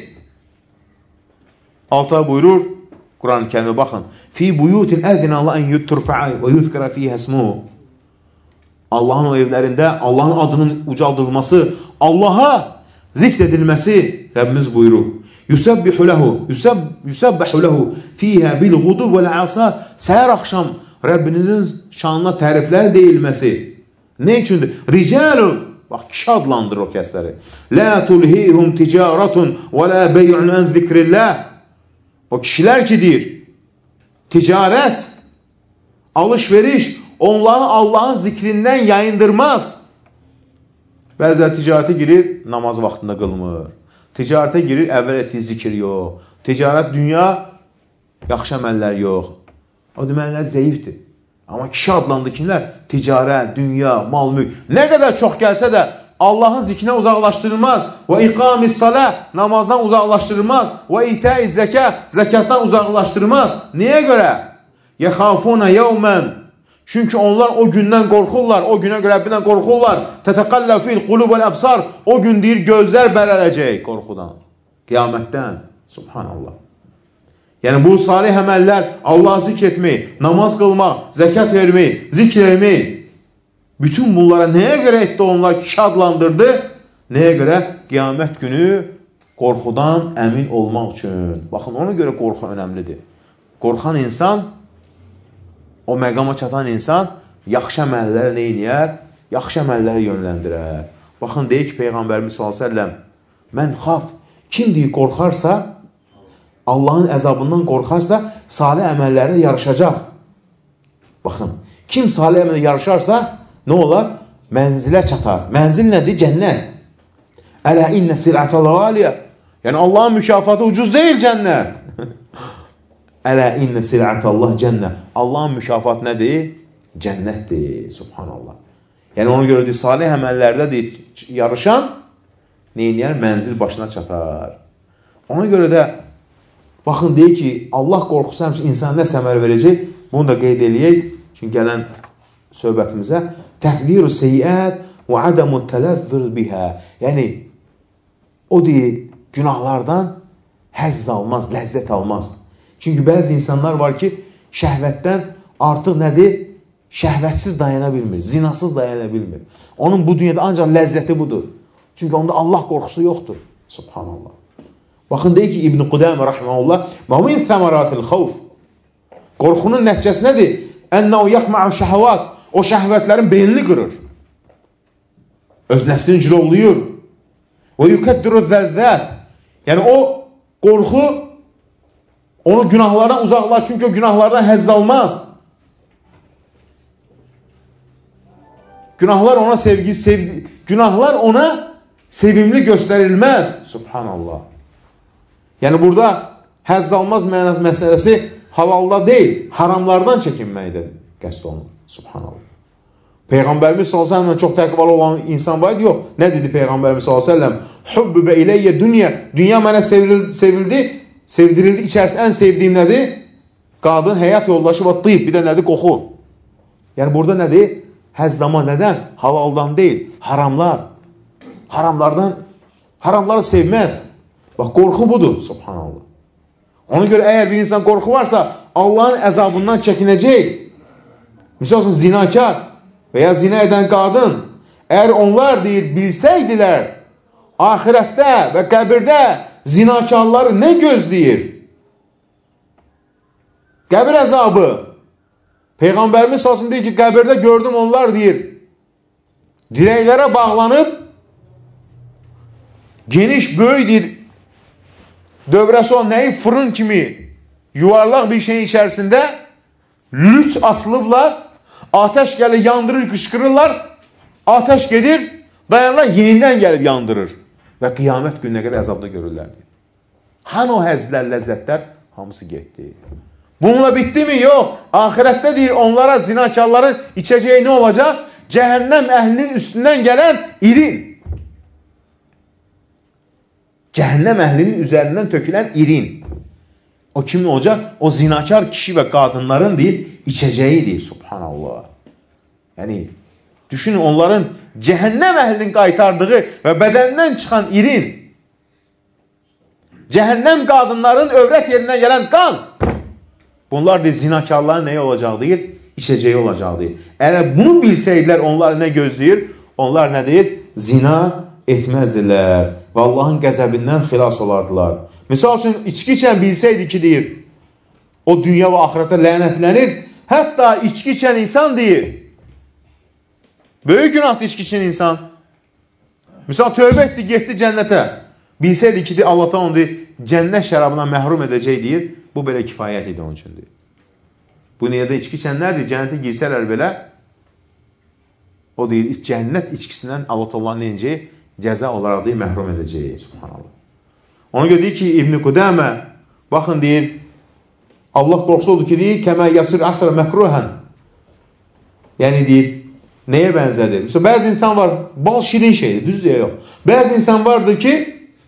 Speaker 1: Alta buyurur, Quran-ı Kərimə baxın. Fi buyutin əzina Allah ən yutturfa'a və yuzkara fihi əsmuhu. Allahın o evlərində Allahın adının ucaldılması, Allaha zikr edilməsi Rəbbimiz buyurur. Yusabbihu lehu, yusabbihu lehu fiha bil ghudub vel asar. Səhər axşam Rəbbinizin şanına təriflər deyilməsi. Nə üçündür? Ricalun, bax, kişi adlandırır o kəsləri. La tulhihum ticaratun və la bey'un an zikrillah. O kişilər ki deyir, ticarət, alış-veriş onları Allahın zikrindən yayındırmaz. Bəzilər ticarətə girir, namaz vaxtında qılmır. Ticarətə girir, əvvəl etdiyi zikir yox. Ticarət, dünya, yaxşı əməllər yox. O deməklər zəifdir. Amma kişi adlandı kimlər? Ticarət, dünya, mal, mülk. Nə qədər çox gəlsə də Allahın zikrinə uzaqlaşdırılmaz. Və iqamis salah, namazdan uzaqlaşdırılmaz. Və itəiz zəkə, zəkatdan uzaqlaşdırılmaz. Niyə görə? Yəxafuna yevmən. Çünki onlar o gündən qorxurlar, o günə görə Rəbbindən qorxurlar. Tətəqəllə fil qulub vəl əbsar. O gün deyir, gözlər bərələcək qorxudan, qiyamətdən. Subhanallah. Yəni bu salih əməllər, Allahı zikr etmək, namaz qılmaq, zəkat vermək, zikr etmək. Bütün bunlara nəyə görə etdi onlar kişi adlandırdı? Nəyə görə? Qiyamət günü qorxudan əmin olmaq üçün. Baxın, ona görə qorxu önəmlidir. Qorxan insan, o məqama çatan insan yaxşı əməllərə nə eləyər? Yaxşı əməllərə yönləndirər. Baxın, deyir ki, Peyğəmbərimiz sallallahu əleyhi və səlləm, mən xaf, kim deyir qorxarsa, Allahın əzabından qorxarsa, salih əməllərdə yarışacaq. Baxın, kim salih əməllərdə yarışarsa, nə olar? Mənzilə çatar. Mənzil nədir? Cənnət. Ələ innə sil'ətəl-ğaliyə aliyə. Yəni, Allahın mükafatı ucuz deyil cənnət. Ələ innə sil'ətəllah cənnə. Allahın mükafatı nədir? Cənnətdir. Subhanallah. Yəni, ona görə deyir, salih əməllərdə deyir, yarışan neyniyər? Mənzil başına çatar. Ona görə də, baxın, deyir ki, Allah qorxusu həmçin insana nə səmər verəcək? Bunu da qeyd eləyək. Çünki gələn söhbətimizə təqdir-ü seyyət və ədəmu tələzzür bihə. Yəni, o deyir, günahlardan həzz almaz, ləzzət almaz. Çünki bəzi insanlar var ki, şəhvətdən artıq nədir? Şəhvətsiz dayana bilmir, zinasız dayana bilmir. Onun bu dünyada ancaq ləzzəti budur. Çünki onda Allah qorxusu yoxdur. Subhanallah. Baxın, deyir ki, İbn-i Qudəmə rəhməhullah, və min səmərətil xavf. Qorxunun nəticəsi nədir? Ənəu yaxma'u şəhəvat. O şəhvətlərin belini qırır. Öz nəfsini cilovluyur. Və yukəddiru zəzzət. Yəni, o qorxu onu günahlardan uzaqlar, çünki o günahlardan həzz almaz. Günahlar ona sevgi, sevgi, günahlar ona sevimli göstərilməz. Subhanallah. Yəni burada həzz almaz mənası məsələsi halalda deyil, haramlardan çəkinməkdir qəsd olunur. Subhanallah. Peyğəmbərimiz sallallahu əleyhi və səlləm çox təqvalı olan insan var idi, yox. Nə dedi Peyğəmbərimiz sallallahu əleyhi və səlləm? Hubbə iləyyə dünya. Dünya mənə sevildi, sevildi, sevdirildi. İçərisində ən sevdiyim nədir? Qadın, həyat yoldaşı və tıyıb, bir də nədir? Qoxu. Yəni burada nədir? Həzzlama nədən? Halaldan deyil, haramlar. Haramlardan, haramları sevməz. Bax, qorxu budur, subhanallah. Ona görə əgər bir insan qorxu varsa, Allahın əzabından çəkinəcək. Misal olsun, zinakar və ya zina edən qadın, əgər onlar deyir, bilsəydilər, ahirətdə və qəbirdə zinakarları nə gözləyir? Qəbir əzabı. Peyğəmbərimiz salsın deyir ki, qəbirdə gördüm onlar deyir, dirəklərə bağlanıb, geniş, böyüdür, dövrəsi olan nəyi fırın kimi yuvarlaq bir şeyin içərisində lüt asılıblar, ateş gəlir, yandırır, qışqırırlar, ateş gedir, dayanırlar, yenidən gəlib yandırır və qiyamət gününə qədər əzabda görürlər. Hani o həzlər, ləzzətlər hamısı getdi. Bununla bitdi mi? Yox. Ahirətdə deyir, onlara zinakarların içəcəyi nə olacaq? Cəhənnəm əhlinin üstündən gələn irin. Cəhənnəm əhlinin üzərindən tökülən irin. O kimin olacaq? O zinakar kişi və qadınların deyir, içəcəyidir. Subhanallah. Yəni, düşünün, onların cəhənnəm əhlinin qaytardığı və bədənindən çıxan irin, cəhənnəm qadınların övrət yerindən gələn qan, bunlar deyir, zinakarların nəyə olacaq deyir? İçəcəyi olacaq deyir. Əgər bunu bilsəydilər, onlar nə gözləyir? Onlar nə deyir? Zina etməzdilər və Allahın qəzəbindən xilas olardılar. Misal üçün, içki içən bilsəydi ki, deyir, o dünya və axirətə lənətlənir. Hətta içki içən insan deyir, böyük günahdır içki içən insan. Misal, tövbə etdi, getdi cənnətə. Bilsəydi ki, deyir, Allah'tan onu deyir, cənnət şərabından məhrum edəcək deyir. Bu belə kifayət idi onun üçün deyir. Bu niyə də içki içənlərdir? Cənnətə girsələr belə, o deyir, cənnət içkisindən Allah Allah'ın neyəcək? Cəza olaraq deyir, məhrum edəcək. Subhanallah. Ona görə deyir ki, İbn-i Qudəmə, baxın deyir, Allah qorxusu oldu ki, deyir, kəmə yasir əsrə məkruhən. Yəni deyir, nəyə bənzədir? Mesela, bəzi insan var, bal şirin şeydir, düz deyə yox. Bəzi insan vardır ki,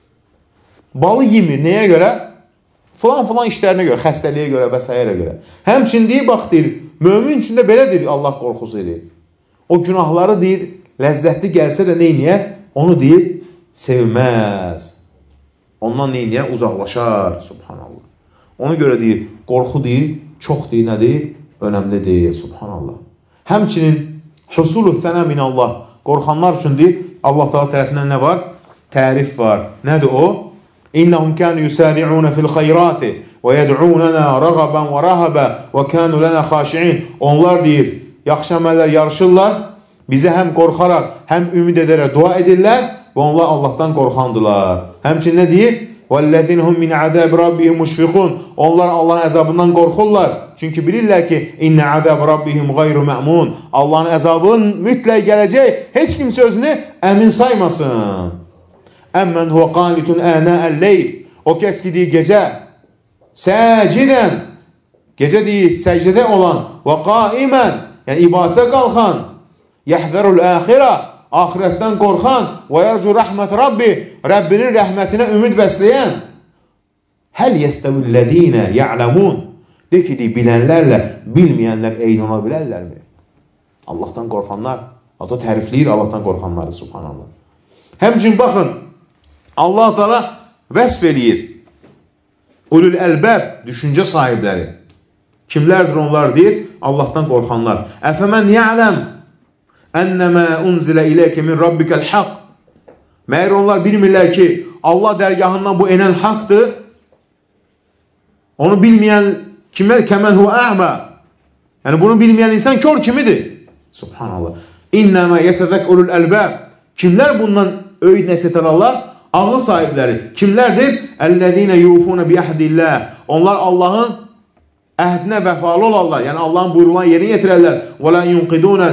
Speaker 1: balı yemir. Nəyə görə? Falan falan işlərinə görə, xəstəliyə görə və s. görə. Həmçin deyir, bax deyir, mömin üçün də belədir Allah qorxusu deyir. O günahları deyir, ləzzətli gəlsə də neyniyə? Onu deyir, sevməz. Ondan neyniyə? Uzaqlaşar. Subhanallah. Ona görə deyir, qorxu deyir, çox deyir, nədir? Önəmli deyir. Subhanallah. Həmçinin husulü fənə minallah. Qorxanlar üçün deyir, Allah Teala tərəfindən nə var? Tərif var. Nədir o? İnnəhum kənu yusari'una fil xayrati və yəd'unana rəğaban və rəhəbə və kənu lənə xaşi'in. Onlar deyir, yaxşı əməllər yarışırlar, bizə həm qorxaraq, həm ümid edərək dua edirlər və onlar Allahdan qorxandılar. Həmçin nə deyir? وَالَّذِينَهُمْ مِنْ عَذَابِ رَبِّهِمْ مُشْفِقُونَ. Onlar Allahın əzabından qorxurlar. Çünki bilirlər ki, İnnə عَذَابِ رَبِّهِمْ غَيْرُ مَأْمُونَ. Allahın əzabının mütləq gələcək, heç kimsə özünü əmin saymasın. Əmmən huvə qanitun ənəəl leyl. O kəs ki deyir gecə, səcidən, gecə deyir səcdə olan, və qaimən, yəni ibadətə qalxan, yəhzərul əxirə, axirətdən qorxan, və yərcu rəhmət Rabbi, Rəbbinin rəhmətinə ümid bəsləyən, həl yəstəvillədinə ya'ləmun. De ki, deyir, bilənlərlə bilməyənlər eyni ola bilərlərmi? Allahdan qorxanlar, Allah tərifləyir Allahdan qorxanları, subhanallah. Həmçin, baxın, Allah Teala vəsf eləyir. Ulul əlbəb, düşüncə sahibləri. Kimlərdir onlar deyir? Allahdan qorxanlar. Əfəmən ya'ləm ennəmə unzilə iləkə min rabbikəl haqq. Məyər onlar bilmirlər ki, Allah dərgahından bu enən haqdır. Onu bilməyən kimə? Kəmən hu a'mə. Yəni bunu bilməyən insan kör kimidir? Subhanallah. İnnəmə yətəzək ulul əlbəb. Kimlər bundan öyüd nəsiyyət alarlar? Ağıl sahibləri. Kimlərdir? Əllədinə yufunə biəhdillah. Onlar Allahın əhdinə vəfalı olarlar. Yəni Allahın buyrulan yerini yetirərlər. Və la yunqidunəl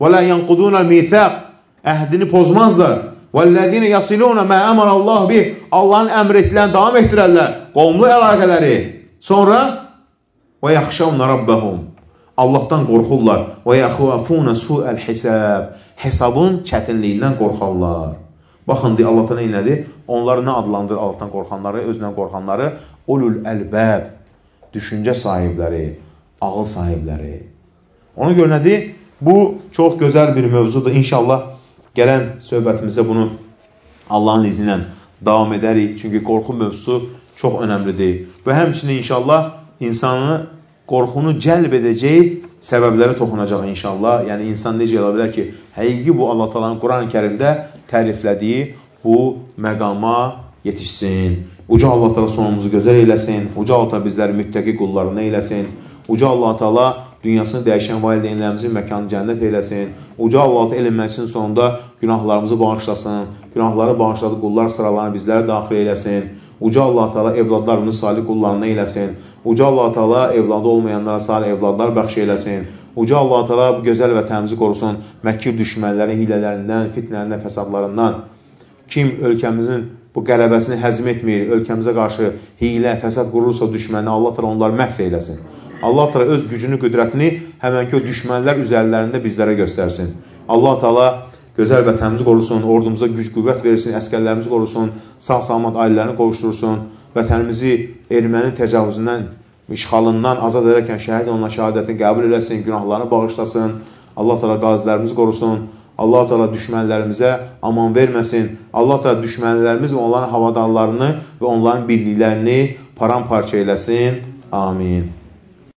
Speaker 1: Və la yanqudunal mithaq, əhdini pozmazlar. Vəllezine yasiluna ma amara Allah bih, Allahın əmr etilən davam etdirərlər qovmlu əlaqələri. Sonra və yaxşavna rabbahum, Allahdan qorxurlar. Və yaxafuna su'al hisab, hesabın çətinliyindən qorxarlar. Baxın, deyə Allah nə elədi? Onları nə adlandır Allahdan qorxanları, özündən qorxanları? Ulul əlbəb, düşüncə sahibləri, ağıl sahibləri. Ona görə nədir? Bu çox gözəl bir mövzudur. İnşallah gələn söhbətimizə bunu Allahın izni ilə davam edərik. Çünki qorxu mövzusu çox önəmlidir. Və həmçinin inşallah insanı qorxunu cəlb edəcək səbəblərə toxunacaq inşallah. Yəni insan necə ola bilər ki, həqiqi bu Allah Taala'nın Quran-ı Kərimdə təriflədiyi bu məqama yetişsin. Uca Allah Taala sonumuzu gözəl eyləsin. Uca Allah Taala bizləri müttəqi qullarına eyləsin. Uca Allah Taala dünyasını dəyişən valideynlərimizin məkanı cənnət eyləsin. Uca Allah Taala elm məclisinin sonunda günahlarımızı bağışlasın. Günahları bağışladığı qullar sıralarına bizləri daxil eyləsin. Uca Allah Taala evladlarımızı salih qullarına eyləsin. Uca Allah Taala evladı olmayanlara salih evladlar bəxş eyləsin. Uca Allah Taala bu gözəl və təmizi qorusun məkir düşmənlərin hilələrindən, fitnələrindən, fəsadlarından. Kim ölkəmizin bu qələbəsini həzm etmir, ölkəmizə qarşı hilə, fəsad qurursa düşməni, Allah Taala onları məhv eyləsin. Allah Taala öz gücünü, qüdrətini həmənki o düşmənlər üzərlərində bizlərə göstərsin. Allah Taala gözəl və təmiz qorusun, ordumuza güc, qüvvət versin, əskərlərimizi qorusun, sağ-salamat ailələrini qovuştursun, vətənimizi erməni təcavüzündən, işğalından azad edərkən şəhid olan şəhadətini qəbul eləsin, günahlarını bağışlasın. Allah Taala qazilərimizi qorusun. Allah Taala düşmənlərimizə aman verməsin. Allah Taala düşmənlərimiz və onların havadarlarını və onların birliklərini paramparça eləsin. Amin.